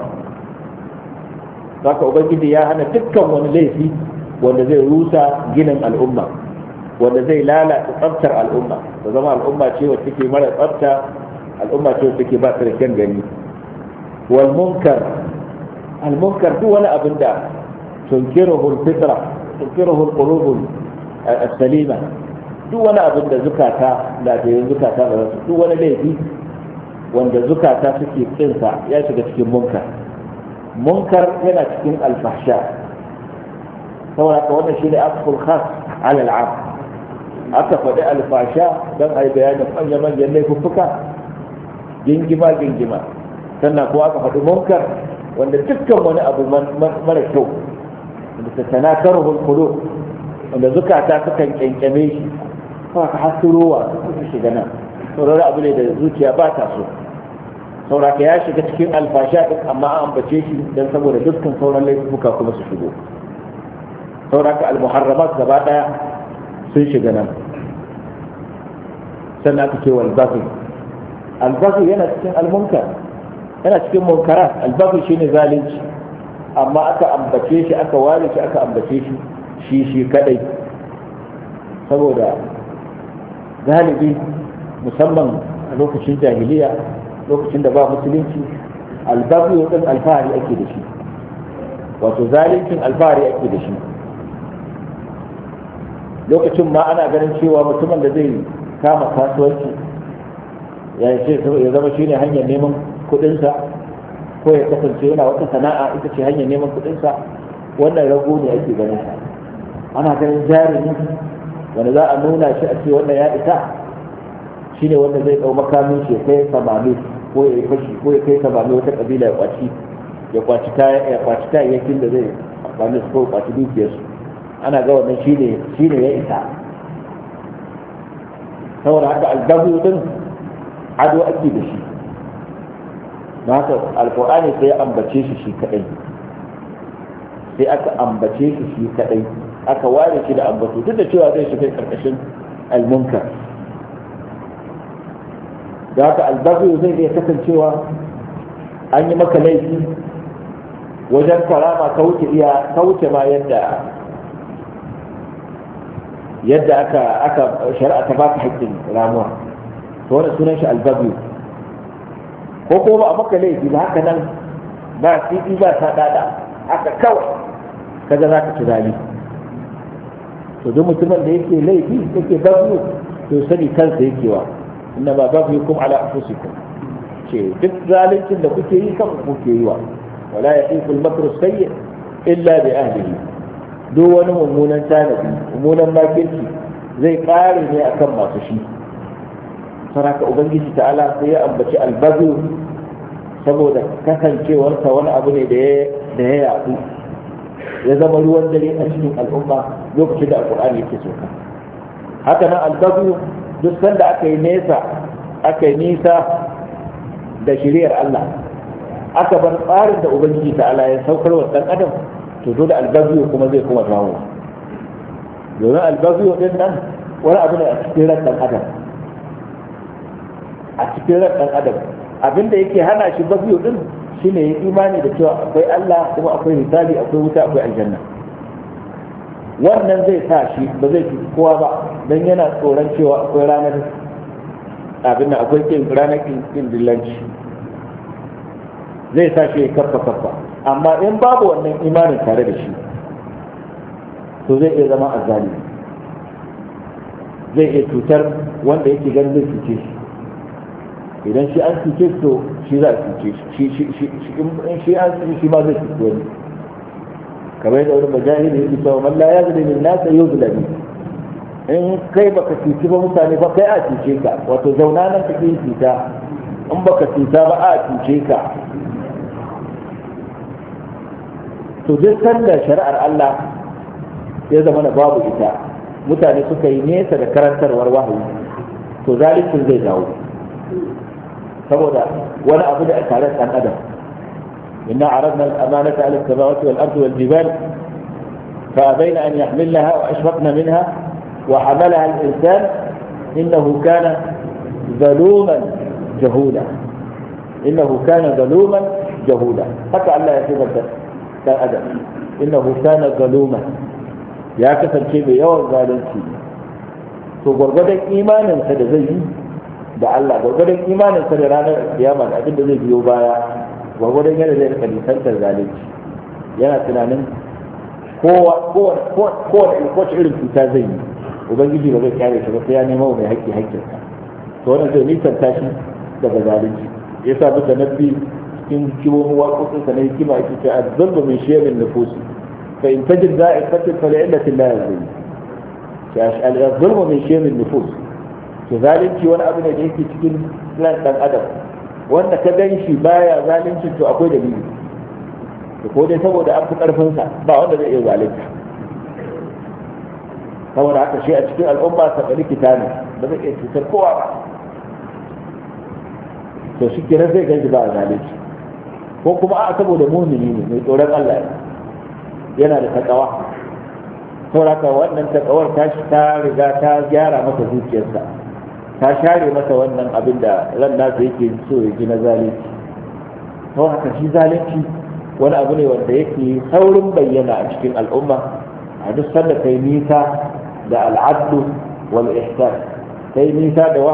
B: haka ubangiji ya hana dukkan wani laifi wanda zai rusa ginin al'umma, wanda zai lalata tsaftar al'umma, da zama al'umma ce wacce take mara tsafta, al'umma ce wacce take ba ta da kyan gani. wal munkar, al munkar duk wani abin da tunkiruhu al-fitra, tunkiruhu al-qulub as-salima, duk wani abin da zukata, lafiyayyen zukata ba su, duk wani laifi wanda zukata suke kinsa ya shiga cikin munkar. munkar yana cikin alfahsha, saboda ka wannan shi ne asful khas ala al'am. aka faɗi alfasha don a yi bayanin manya-manyan laifuffuka gingima sannan kuma aka faɗi munkar wanda dukkan wani abu mara kyau wanda ta tanakar hulkulu wanda zukata sukan kyankyame shi kuma ka hasurowa su shiga nan sauran abu ne da zuciya ba ta so. sauraka ya shiga cikin alfasha din amma an ambace shi don saboda dukkan sauran laifuka kuma su shigo. sauraka al-muharramat gaba daya sun shiga nan. sannan aka ce wal baghi, al baghi yana cikin al-munkar, yana cikin munkarat. al baghi shine zalunci, amma aka ambace shi, aka ware shi, aka ambace shi kadai saboda galibi musamman a lokacin jahiliya, lokacin da ba musulunci, albabi din alfahari ake da shi, wato zalincin alfahari ake da shi. lokacin ma ana ganin cewa mutumin da zai kama kasuwanci ya zama shi ne hanyar neman kudinsa, ko ya kasance yana wata sana'a ita ce hanyar neman kudinsa, wannan rago ne ake ganin sa. ana ganin jarumi wanda za a nuna shi a ce wannan ya isa shi ne wanda zai ɗau makamin shi kai samami ko ya yi fashi ko ya kai samami wata kabila ya kwaci kayayyakin da zai amfani su ko kwaci dukiyarsu. ana ga wannan shi ne ya isa. saboda haka albabu din ado ake da shi, na haka alkur'ani sai ya ambace shi kadai, sai aka ambace shi kadai, aka ware shi da ambato, duk da cewa zai shiga karkashin almunkar. da haka albabu zai iya kasancewa an yi maka laifi wajen karama ka wuce ma yadda aka shari'a ta baka haƙƙin ramuwa, to wannan sunan shi albabu. ko ko ba a maka laifi ba haka nan ba sidi ba sadada haka kawai kaga za ka ci zali, to duk mutumin da yake laifi yake babu to sani kansa yake wa inna ma baghyukum ala anfusikum, ce duk zalincin da kuke yi kan kuke yi wa. wala yaqifu al-makru sayyi illa bi ahlihi, duk wani mummunan tanadi, mummunan makirci zai kare ne akan masu shi. saraka ubangiji ta'ala sai ya ambaci albazu saboda kasancewarsa wani abu ne da ya yaɗu, ya zama ruwan dare a cikin al'umma lokacin da alƙur'ani yake soka. haka nan albazu duk sanda aka yi nisa da shiriyar Allah, aka bar tsarin da ubangiji ta'ala ya saukar wa ɗan adam, to dole albazu kuma zai kuma dawo. domin albazu din nan wani abu ne a cikin ran ɗan adam, a cikin ran ɗan adam abinda yake hana shi baziyo din shine ya imani da cewa akwai Allah kuma akwai hisabi, akwai wuta, akwai aljanna. wannan zai sa shi ba zai ci kowa ba, don yana tsoron cewa akwai ranar abin da akwai ranar kin dillanci, zai sa shi ya kaffa amma in babu wannan imanin tare da shi to zai iya zama azzalimi, zai iya cutar wanda yake ganin zai cuce shi. idan shi an cuce shi to shi za a cuce shi, in shi an cuce shi ma zai cuce wani. kamar yadda wani majahili yake cewa man la yazlimu an-nasa yuzlamu, in kai baka cuci ba mutane ba kai a cuce ka, wato zauna nan kake yin cuta, in baka cuta ba a cuce ka. to duk sanda shari'ar Allah ya zama na babu ita, mutane suka yi nesa da karantarwar wahayi, to zalincin zai dawo, saboda wani abu da tare da ɗan adam. inna aradna al-amanata ala as-samawati wal-ardi wal-jibal fa abayna an yahmilnaha wa ashfaqna minha wa hamalaha al-insan innahu kana zaluman jahula, innahu kana zaluman jahula. haka Allah ya tabbata dan adam, innahu kana zaluman, ya kasance mai yawan zalunci. to gwargwadon imaninsa da zai yi da Allah, gwargwadon imaninsa da ranar kiyama da abin da zai biyo baya, gwargwadon yana zai rika nisantar zalunci. yana tunanin kowace irin cuta zai yi, ubangiji ba zai kyale shi ba sai ya nema mai haƙƙi haƙƙinsa. to wannan zai nisanta shi daga zalunci. ya sa muka nabi cikin kiwon waƙoƙinsa na hikima ake ce az-zulmu min shi'amin nufusi fa in tajid za'iqatan fa li'illatin la yazlim. az-zulmu min shi'amin nufus, to zalunci wani abu ne da yake cikin ran dan adam, wanda ka gan shi baya zalunci to akwai dalili, to ko dai saboda an fi karfin sa ba wanda zai iya zalunta, saboda haka shi a cikin al'umma sa likita ne ba zai iya cutar kowa ba, to shi kenan zai ganshi ba zalunci. ko kuma a saboda mumini ne mai tsoron Allah ne, yana da takawa, saboda wannan takawar ta riga ta gyara masa zuciyarsa, ta share masa wannan abin da ran nasa yake so ya ji na zalunci. don haka shi zalunci wani abu ne wanda yake saurin bayyana a cikin al'umma a duk sanda kai nisa da al'adlu wal ihsan, kai nisa da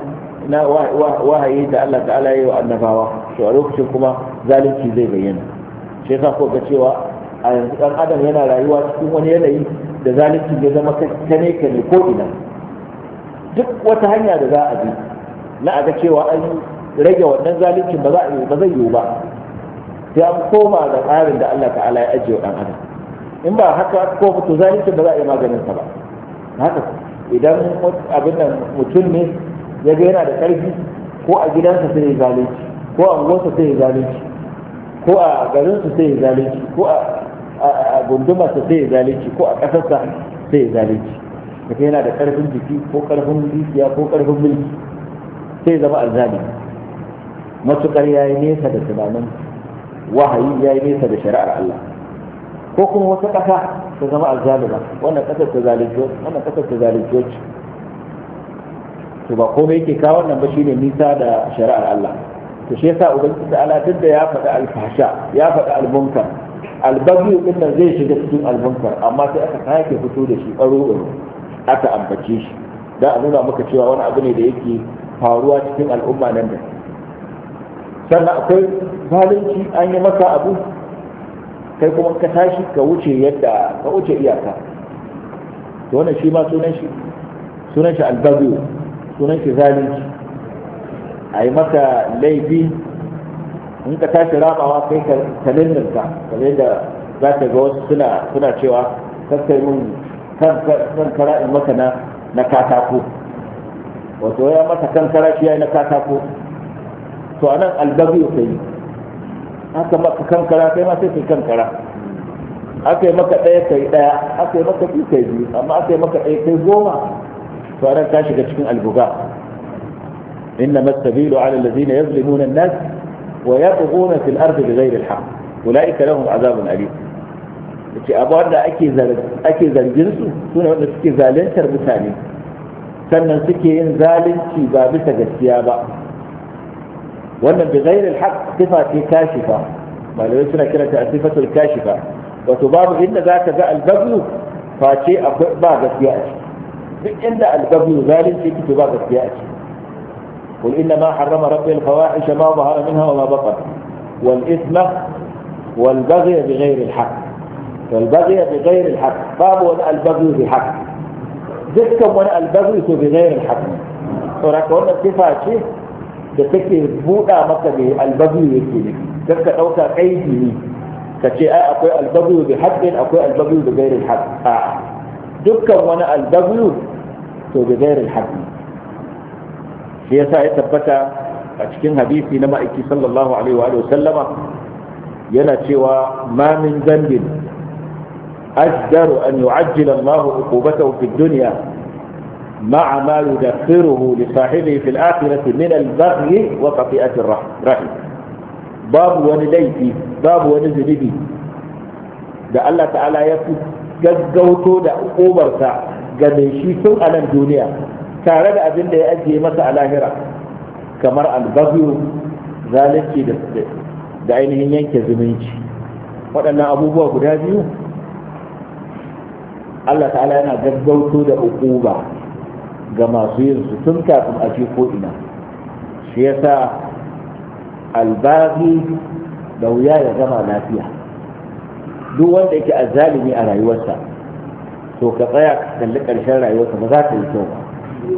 B: wahayi da Allah ta'ala ya yi wa annabawa, to a lokacin kuma zalunci zai bayyana. shi yasa ko ga cewa a yanzu dan adam yana rayuwa cikin wani yanayi da zalunci ya zama kane ko ina. duk wata hanya da za a bi na a ga cewa an rage wannan zaluncin ba zai yiwu ba, sai an koma da tsarin da Allah ta'ala ya ajiye wa dan adam. in ba haka ko mutu zaluncin ba za a yi maganin sa ba. haka idan abin nan mutum ne ya ga yana da karfi, ko a gidansa sai ya zalunci, ko a unguwarsa sai ya zalunci, ko a garinsa sai ya zalunci, ko a gundumarsa sai ya zalunci, ko a ƙasarsa sai ya zalunci. kaga yana da karfin jiki ko karfin dukiya ko karfin mulki sai zama azzalimi, matukar yayi nesa da tunanin wahayi, yayi nesa da shari'ar Allah. ko kuma wata ƙasa ta zama azzalima, wannan ƙasar ta zalunci, wannan ƙasar ta zalunci, to ba komai yake kawo wannan ba shine nisa da shari'ar Allah. to shi yasa ubangiji ta'ala tunda ya faɗi alfahsha, ya faɗi almunkar, albaghi din nan zai shiga cikin almunkar, amma sai aka sake fito da shi ɓaro aka ambace shi da a nuna maka cewa wani abu ne da yake faruwa cikin al'umma nan da. sannan akwai zalunci, an yi maka abu kai kuma ka tashi ka wuce iyaka, to wannan shi ma sunan shi albaghi, sunan shi zalunci. a yi maka laifi, in ka tashi ramawa kai ka lullunta, kamar da za ka ga wasu suna cewa kakkai mun kan kara in maka na katako, wato ya mata kankara shi ya yi na katako. to a nan albabi ka yi, aka maka kankara kai ma sai kai kankara, aka yi maka ɗaya kai ɗaya, aka yi maka biyu kai biyu, amma aka yi maka ɗaya kai goma, to a nan ka shiga cikin albuga. إنما السبيل على الذين يظلمون الناس ويبغون في الأرض بغير الحق أولئك لهم عذاب أليم. abubuwan da ake zargin su sune wanda suke zaluntar mutane, sannan suke yin zalunci ba bisa gaskiya ba. wannan bi ghairil haqq sifa ce kashifa, malamai suna kiranta sifatul kashifa, wato babu inda zaka ga albaghu face akwai ba gaskiya a ciki. duk inda albaghu zalunci yake ba gaskiya a ciki. قل إنما حرم ربي الفواحش ما ظهر منها وما بطن والإثم wal baghy bighayri al-haqq wal baghy bighayri al-haqq babu wani al-baghy bi haqq dukkan wani al-baghy to bighayri al-haqq saboda wannan sifa ce da take buɗa maka mai al-baghy yake ne kar ka ɗauka kaidi ne ka ce ai akwai al-baghy bi haqqin akwai al-baghy bi ghayri al-haqq a'a dukkan wani al-baghy to bi ghayri al-haqq shi yasa ya tabbata a cikin hadisi na ma'aiki sallallahu alaihi wa sallama yana cewa ma min dhanbin ajdaru an yu'ajjila Allah uqubatahu fi dunya ma'a ma yudakhiruhu li sahibihi fi al-akhirati min al-baghi wa qati'ati ar-rahim babu wani laifi babu wani zunubi da Allah ta'ala ya fi gaggauto da uqubarsa ga mai shi tun a nan duniya tare da abin da ya ajiye masa a lahira kamar albabiyu zalunci da ainihin yanke zumunci waɗannan abubuwa guda biyu Allah ta'ala yana gaggauto da uquba ga masu yin su tun kafin a je ko ina shi yasa albaghi da wuya ya zama lafiya duk wanda yake azzalimi a rayuwarsa to ka tsaya ka kalli ƙarshen rayuwarsa ba za ta yi kyau ba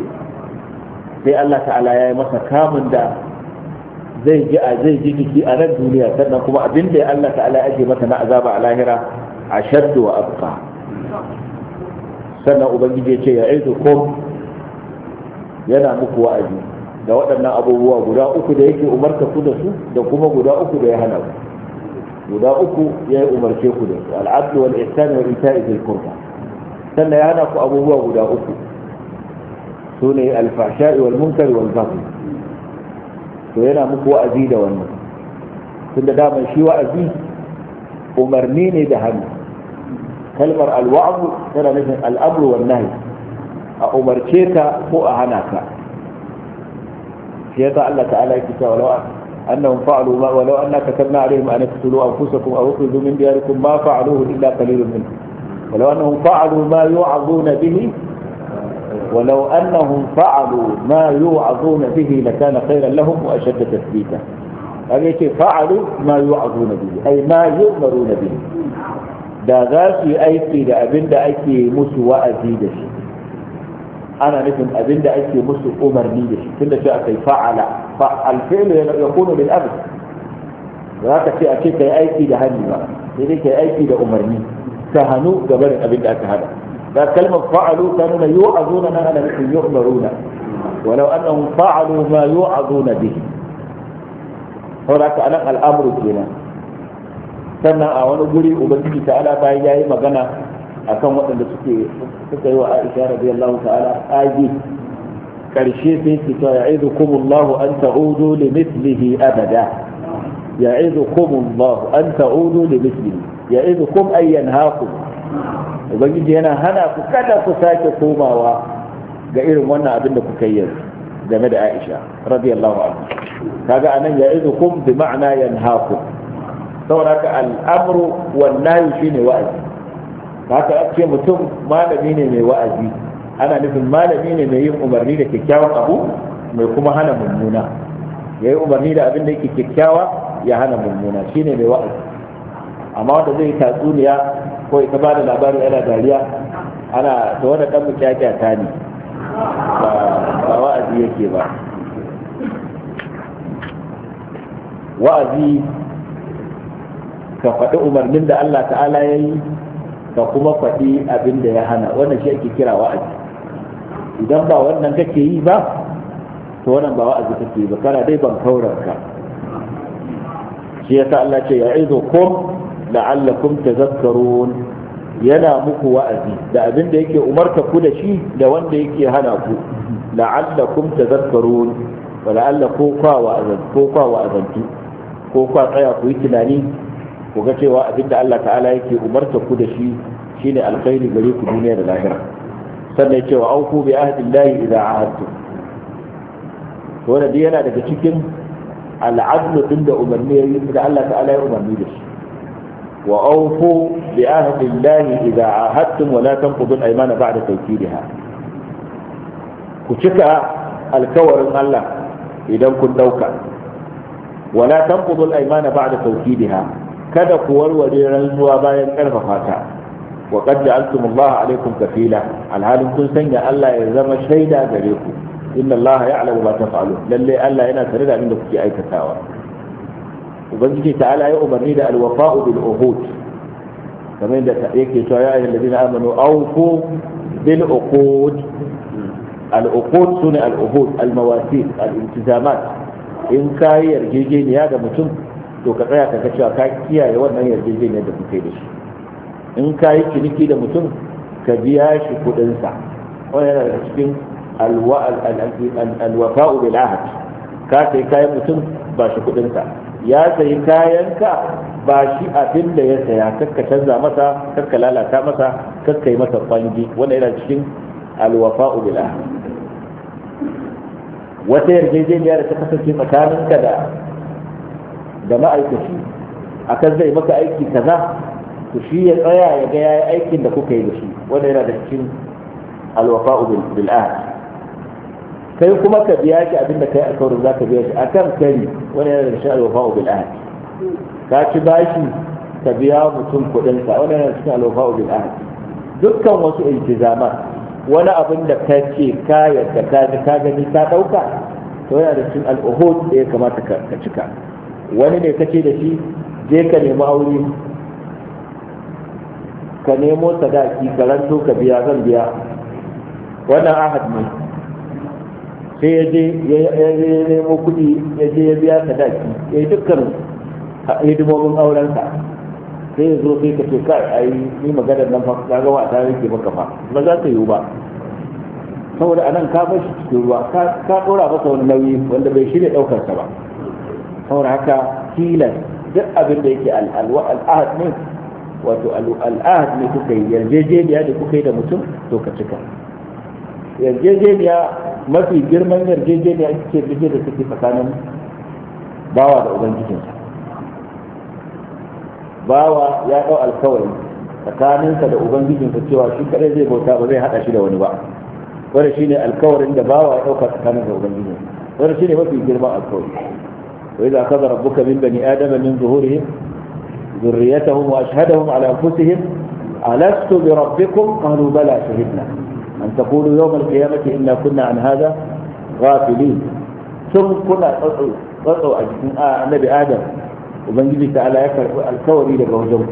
B: sai Allah ta'ala ya yi masa kamun da zai ji jiki a nan duniya sannan kuma abin da Allah ta'ala ya aje masa na azaba a lahira a shaddu wa abqa sannan ubangiji ya ce ya aizu kum yana muku wa'azi da waɗannan abubuwa guda uku da yake umarta ku da su da kuma guda uku da ya hana ku guda uku ya yi umarce ku da su al'adlu wal ihsan wa ita'i dhil qurba sannan ya hana ku abubuwa guda uku sune al-fahsha'i wal munkari wal baghi to yana muku wa'azi da wannan tunda daman shi wa'azi umarni ne da hannu kalmar al-wa'd tana nufin al-amru wan nahy a umarce ka ko a hana ka shi yasa Allah ta'ala yake cewa law annahum fa'alu ma walau anna katabna alaihim an taqtulu anfusakum aw ukhrijū min diyarikum ma fa'aluhu illa qalilun minhum walau annahum fa'alu ma yu'adhuna bihi ولو أنهم فعلوا ما يوعظون به لكان خيرا لهم وأشد تثبيتا أجيك فعلوا ما يوعظون به أي ما يؤمرون به da za su yi aiki da abin da ake musu wa'azi da shi ana nufin abin da ake musu umarni da shi tunda shi aka yi fa'ala alfi'lu ya kunu bil amr za ka ce a ce ka yi aiki da hannu ba sai dai ka yi aiki da umarni ka hannu ga barin abin da aka hada da kalmar fa'alu ta nuna yu'azuna nan ana nufin yu'maruna walau annahum fa'alu ma yu'azuna bihi saboda ka anan al'amru kenan sannan a wani guri ubangiji ta'ala bayan yayi magana akan waɗanda suka yi wa Aisha radiyallahu ta'ala aji karshe sai ki ta ya'idukumullahu an ta'udu li mithlihi abada ya'idukumullahu an ta'udu li mithlihi ya'idukum ay yanhaakum ubangiji yana hana ku kada ku sake komawa ga irin wannan abin da kuka yi game da Aisha radiyallahu anha kaga anan ya'idukum bi ma'ana yanhaakum saboda ka al'amru wan nahyi shine wa'azi haka ake mutum malami ne mai wa'azi ana nufin malami ne mai yin umarni da kyakkyawan abu mai kuma hana mummuna yayi umarni da abin da yake kyakkyawa ya hana mummuna shine mai wa'azi amma wanda zai tatsuniya ko ita ba da labari ana dariya ana da wani dan mukyakya ne ba wa'azi yake ba wa'azi ka faɗi umarnin da Allah ta'ala ya yi ka kuma faɗi abin da ya hana wannan shi ake kira wa'azi idan ba wannan kake yi ba to wannan ba wa'azi kake yi ba kana dai ban kaurarka shi yasa Allah ce ya'idukum la'allakum tadhakkarun yana muku wa'azi da abin da yake umarta ku da shi da wanda yake hana ku la'allakum tadhakkarun wa la'allakum wa'azantu ko kwa tsaya ku yi tunani ku ga cewa abin da Allah ta'ala yake umarta ku da shi shine alkhairi gare ku duniya da lahira sannan cewa auku bi ahdillahi idza ahadtum to wannan yana daga cikin al'adlu din da umarni da Allah ta'ala ya umarni da shi wa auku bi ahdillahi idza ahadtum wa la tanqudu al-aymana ba'da tawkidiha ku cika alkawarin Allah idan kun dauka wa la tanqudu al-aymana ba'da tawkidiha kada ku warware rantsuwa bayan karfafa ta wa qad ja'altumullaha alaykum kafila alhalin kun sanya Allah ya zama shaida gare ku inna Allah ya'lamu ma taf'alun lalle Allah yana tare da abin da kuke aikatawa ubangiji ta'ala ya umarni da alwafa'u bil uhud kamar da yake cewa ya ayyuhal ladina amanu awfu bil uqud al uqud sune al uhud al mawasiq al iltizamat in kai yarjejeniya da mutum to ka tsaya ka ga cewa ka kiyaye wannan yarjejeniyar da kuke da shi in kai ciniki da mutum ka biya shi kudin sa wannan yana cikin alwafa'u bil ahd ka sai kayan mutum ba shi kudin sa ya sayi kayanka ba shi abin da ya saya kakka canza masa kakka lalata masa kakka yi masa kwangi wanda yana cikin alwafa'u bil ahd wata yarjejeniya da ta kasance tsakaninka da ma'aikaci akan zai maka aiki kaza to shi ya tsaya ya ga yayi aikin da kuka yi da shi wanda yana da cikin alwafa'u bil ahd kai kuma ka biya shi abinda kai alkawarin za ka biya shi akan kari wani yana da shi alwafa'u bil ahd ka ci bashi ka biya mutum kuɗin sa wani yana da cikin alwafa'u bil ahd dukkan wasu iltizamat wani abin da ka ce ka yadda ka gani ka ɗauka to yana da cikin al'uhud da ya kamata ka cika wani ne kace da shi je ka nemi aure ka nemo sadaki ka ranto ka biya zan biya wannan ahad ne sai ya je ya nemo kuɗi ya je ya biya sadaki ya yi dukkan hidimomin aurensa sai ya zo sai ka ce kai ai ni maganar nan fa ka ga wata yake maka fa ba za ta yiwu ba saboda anan ka bar shi cikin ruwa ka dora masa wani nauyi wanda bai shirya daukar sa ba saboda haka tilas duk abin da yake al'ahad ne wato al'ahad ne kuka yi yarjejeniya da kuka yi da mutum to ka cika yarjejeniya mafi girman yarjejeniya ita ce da take tsakanin bawa da ubangijinsa bawa ya dau alkawari tsakaninsa da ubangijinsa cewa shi kadai zai bauta ba zai hada shi da wani ba wanda shine alkawarin da bawa ya dauka tsakanin da ubangijinsa wanda shine mafi girman alkawari wa idza qadara rabbuka min bani adama min zuhurihim ذريتهم واشهدهم على انفسهم الست بربكم قالوا بلى شهدنا أن تقولوا يوم القيامة إنا كنا عن هذا غافلين ثم كنا تطعوا النبي آدم وبنجي تعالى يكرر الكوري لجوجو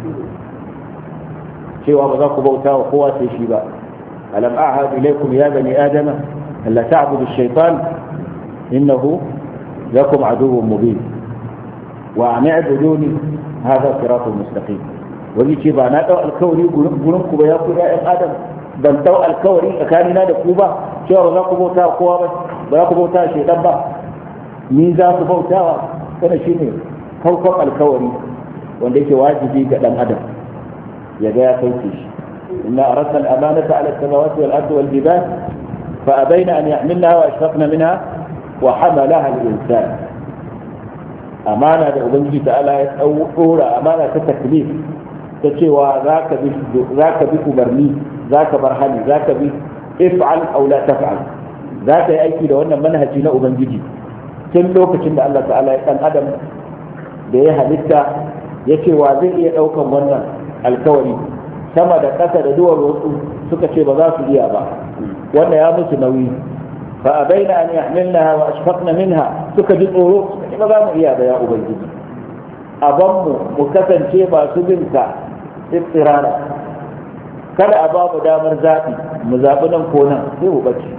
B: شيء وابغاك بوتا وقوة شيبا ألم أعهد إليكم يا بني آدم ألا تعبدوا الشيطان إنه لكم عدو مبين وأن اعبدوني هذا صراط مستقيم ويجي بانا الكوري قولنكم يا آدم ban dau alkawari tsakanina da ku ba cewa ba za ku bauta kowa ba ba za ku bauta shaidan ba ni za ku bautawa kana shine farkon alkawari wanda yake wajibi ga dan adam ya ga ya sauke shi inna aradna al-amanata ala as-samawati wal ardi wal jibal fa abayna an yahmilnaha wa ashfaqna minha wa hamalaha al-insan amana da ubangiji ta'ala ya dora amana ta taklif ta cewa za ka bi umarni za ka bar hali za ka bi if'al aw la taf'al za ka yi aiki da wannan manhaji na ubangiji tun lokacin da Allah ta'ala ya dan adam da ya halitta ya ce wa zai iya daukan wannan alkawari sama da ƙasa da duwar wasu suka ce ba za su iya ba wannan ya musu nauyi fa abaina an yahmilnaha wa ashfaqna minha suka ji tsoro ba za mu iya ba ya ubangiji abanmu mu kasance masu binka istirara kada a ba mu damar zaɓi mu zaɓi nan ko nan sai mu bace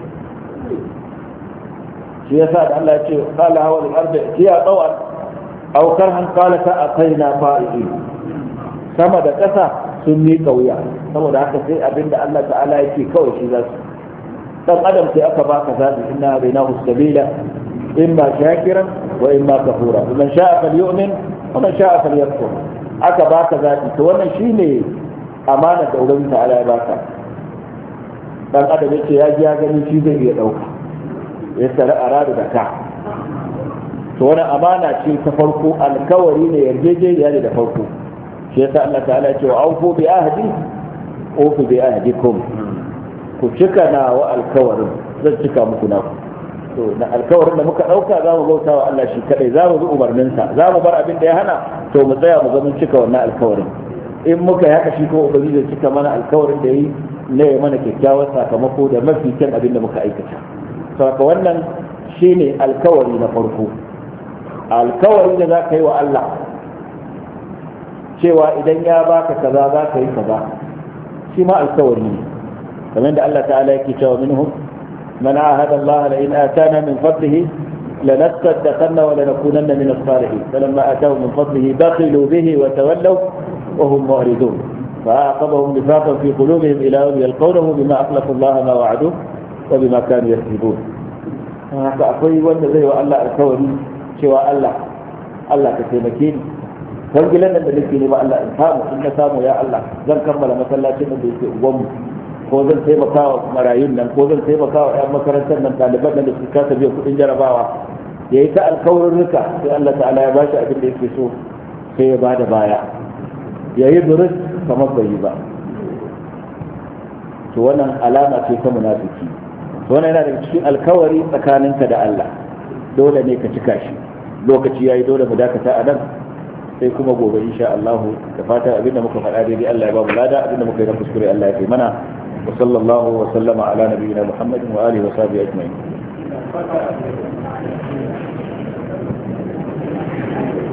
B: shi yasa da Allah ya ce qala hawa al-ardi ya tawan aw karhan qala ta aqaina fa'i sama da ƙasa sun mi kauya saboda haka sai abinda Allah ta'ala yake kawai shi zasu dan adam sai aka baka zaɓi inna bainahu sabila imma shakiran wa imma kafura man sha'a falyu'min wa man sha'a falyakfur aka baka zaɓi to wannan shine amana da ubangiji ta'ala ya baka dan adam yace ya ji ya gani shi zai iya dauka ya tsara aradu da ka to wannan amana ce ta farko alkawari ne yarjejeniya ne da farko shi yasa Allah ta'ala ya ce wa aufu bi ahdi ufu bi ahdikum ku cika na wa alkawarin zan cika muku na to na alkawarin da muka dauka za mu bauta wa Allah shi kadai za mu bi umarninsa za mu bar abin da ya hana to mu tsaya mu ga mun cika wannan alkawarin. In muka yi haka shi kuma ubangiji zai cika mana alkawarin da yi na ya mana kyakkyawar sakamako da mafi kyan abin da muka aikata. Saboda wannan shine alkawari na farko, alkawari da za ka yi wa Allah cewa idan ya baka kaza za ka yi kaza, shi ma alkawari ne, kamar da Allah ta'ala yake cewa minhum man ahada Allah la in atana min fadlihi lanasaddaqanna wa lanakunanna min as-salihin falamma atahum min fadlihi bakhilu bihi wa tawallaw wa hum mu'ridun فأعقبهم نفاقا في قلوبهم إلى يوم يلقونه بما أخلفوا الله ما وعدوه وبما كانوا يكذبون. haka akwai wanda zai wa Allah alkawari cewa Allah ka taimake ni kwangilan nan da nake nema Allah in samu ya Allah zan kammala masallacin nan da yake uwanmu, ko zan taimaka wa marayun nan, ko zan taimaka wa 'yan makarantar nan, ɗaliban nan da suka kasa biyan kuɗin jarabawa. Ya yi ta alkawarin rika sai Allah ta'ala ya bashi abin da yake so sai ya bada baya, ya yi buris kamar bai yi ba. To wannan alama ce ta munafiki. Wannan yana daga cikin alkawari tsakaninka da Allah, dole ne ka cika shi. Lokaci yayi dole mu dakata a nan, sai kuma gobe insha Allah. Da fatan abinda muka faɗa daidai Allah ya ba mu lada, abinda muka yi na kuskure Allah ya kai mana. Wa sallallahu wa sallama ala nabiyyina Muhammadin wa alihi wa sahbihi ajma'in.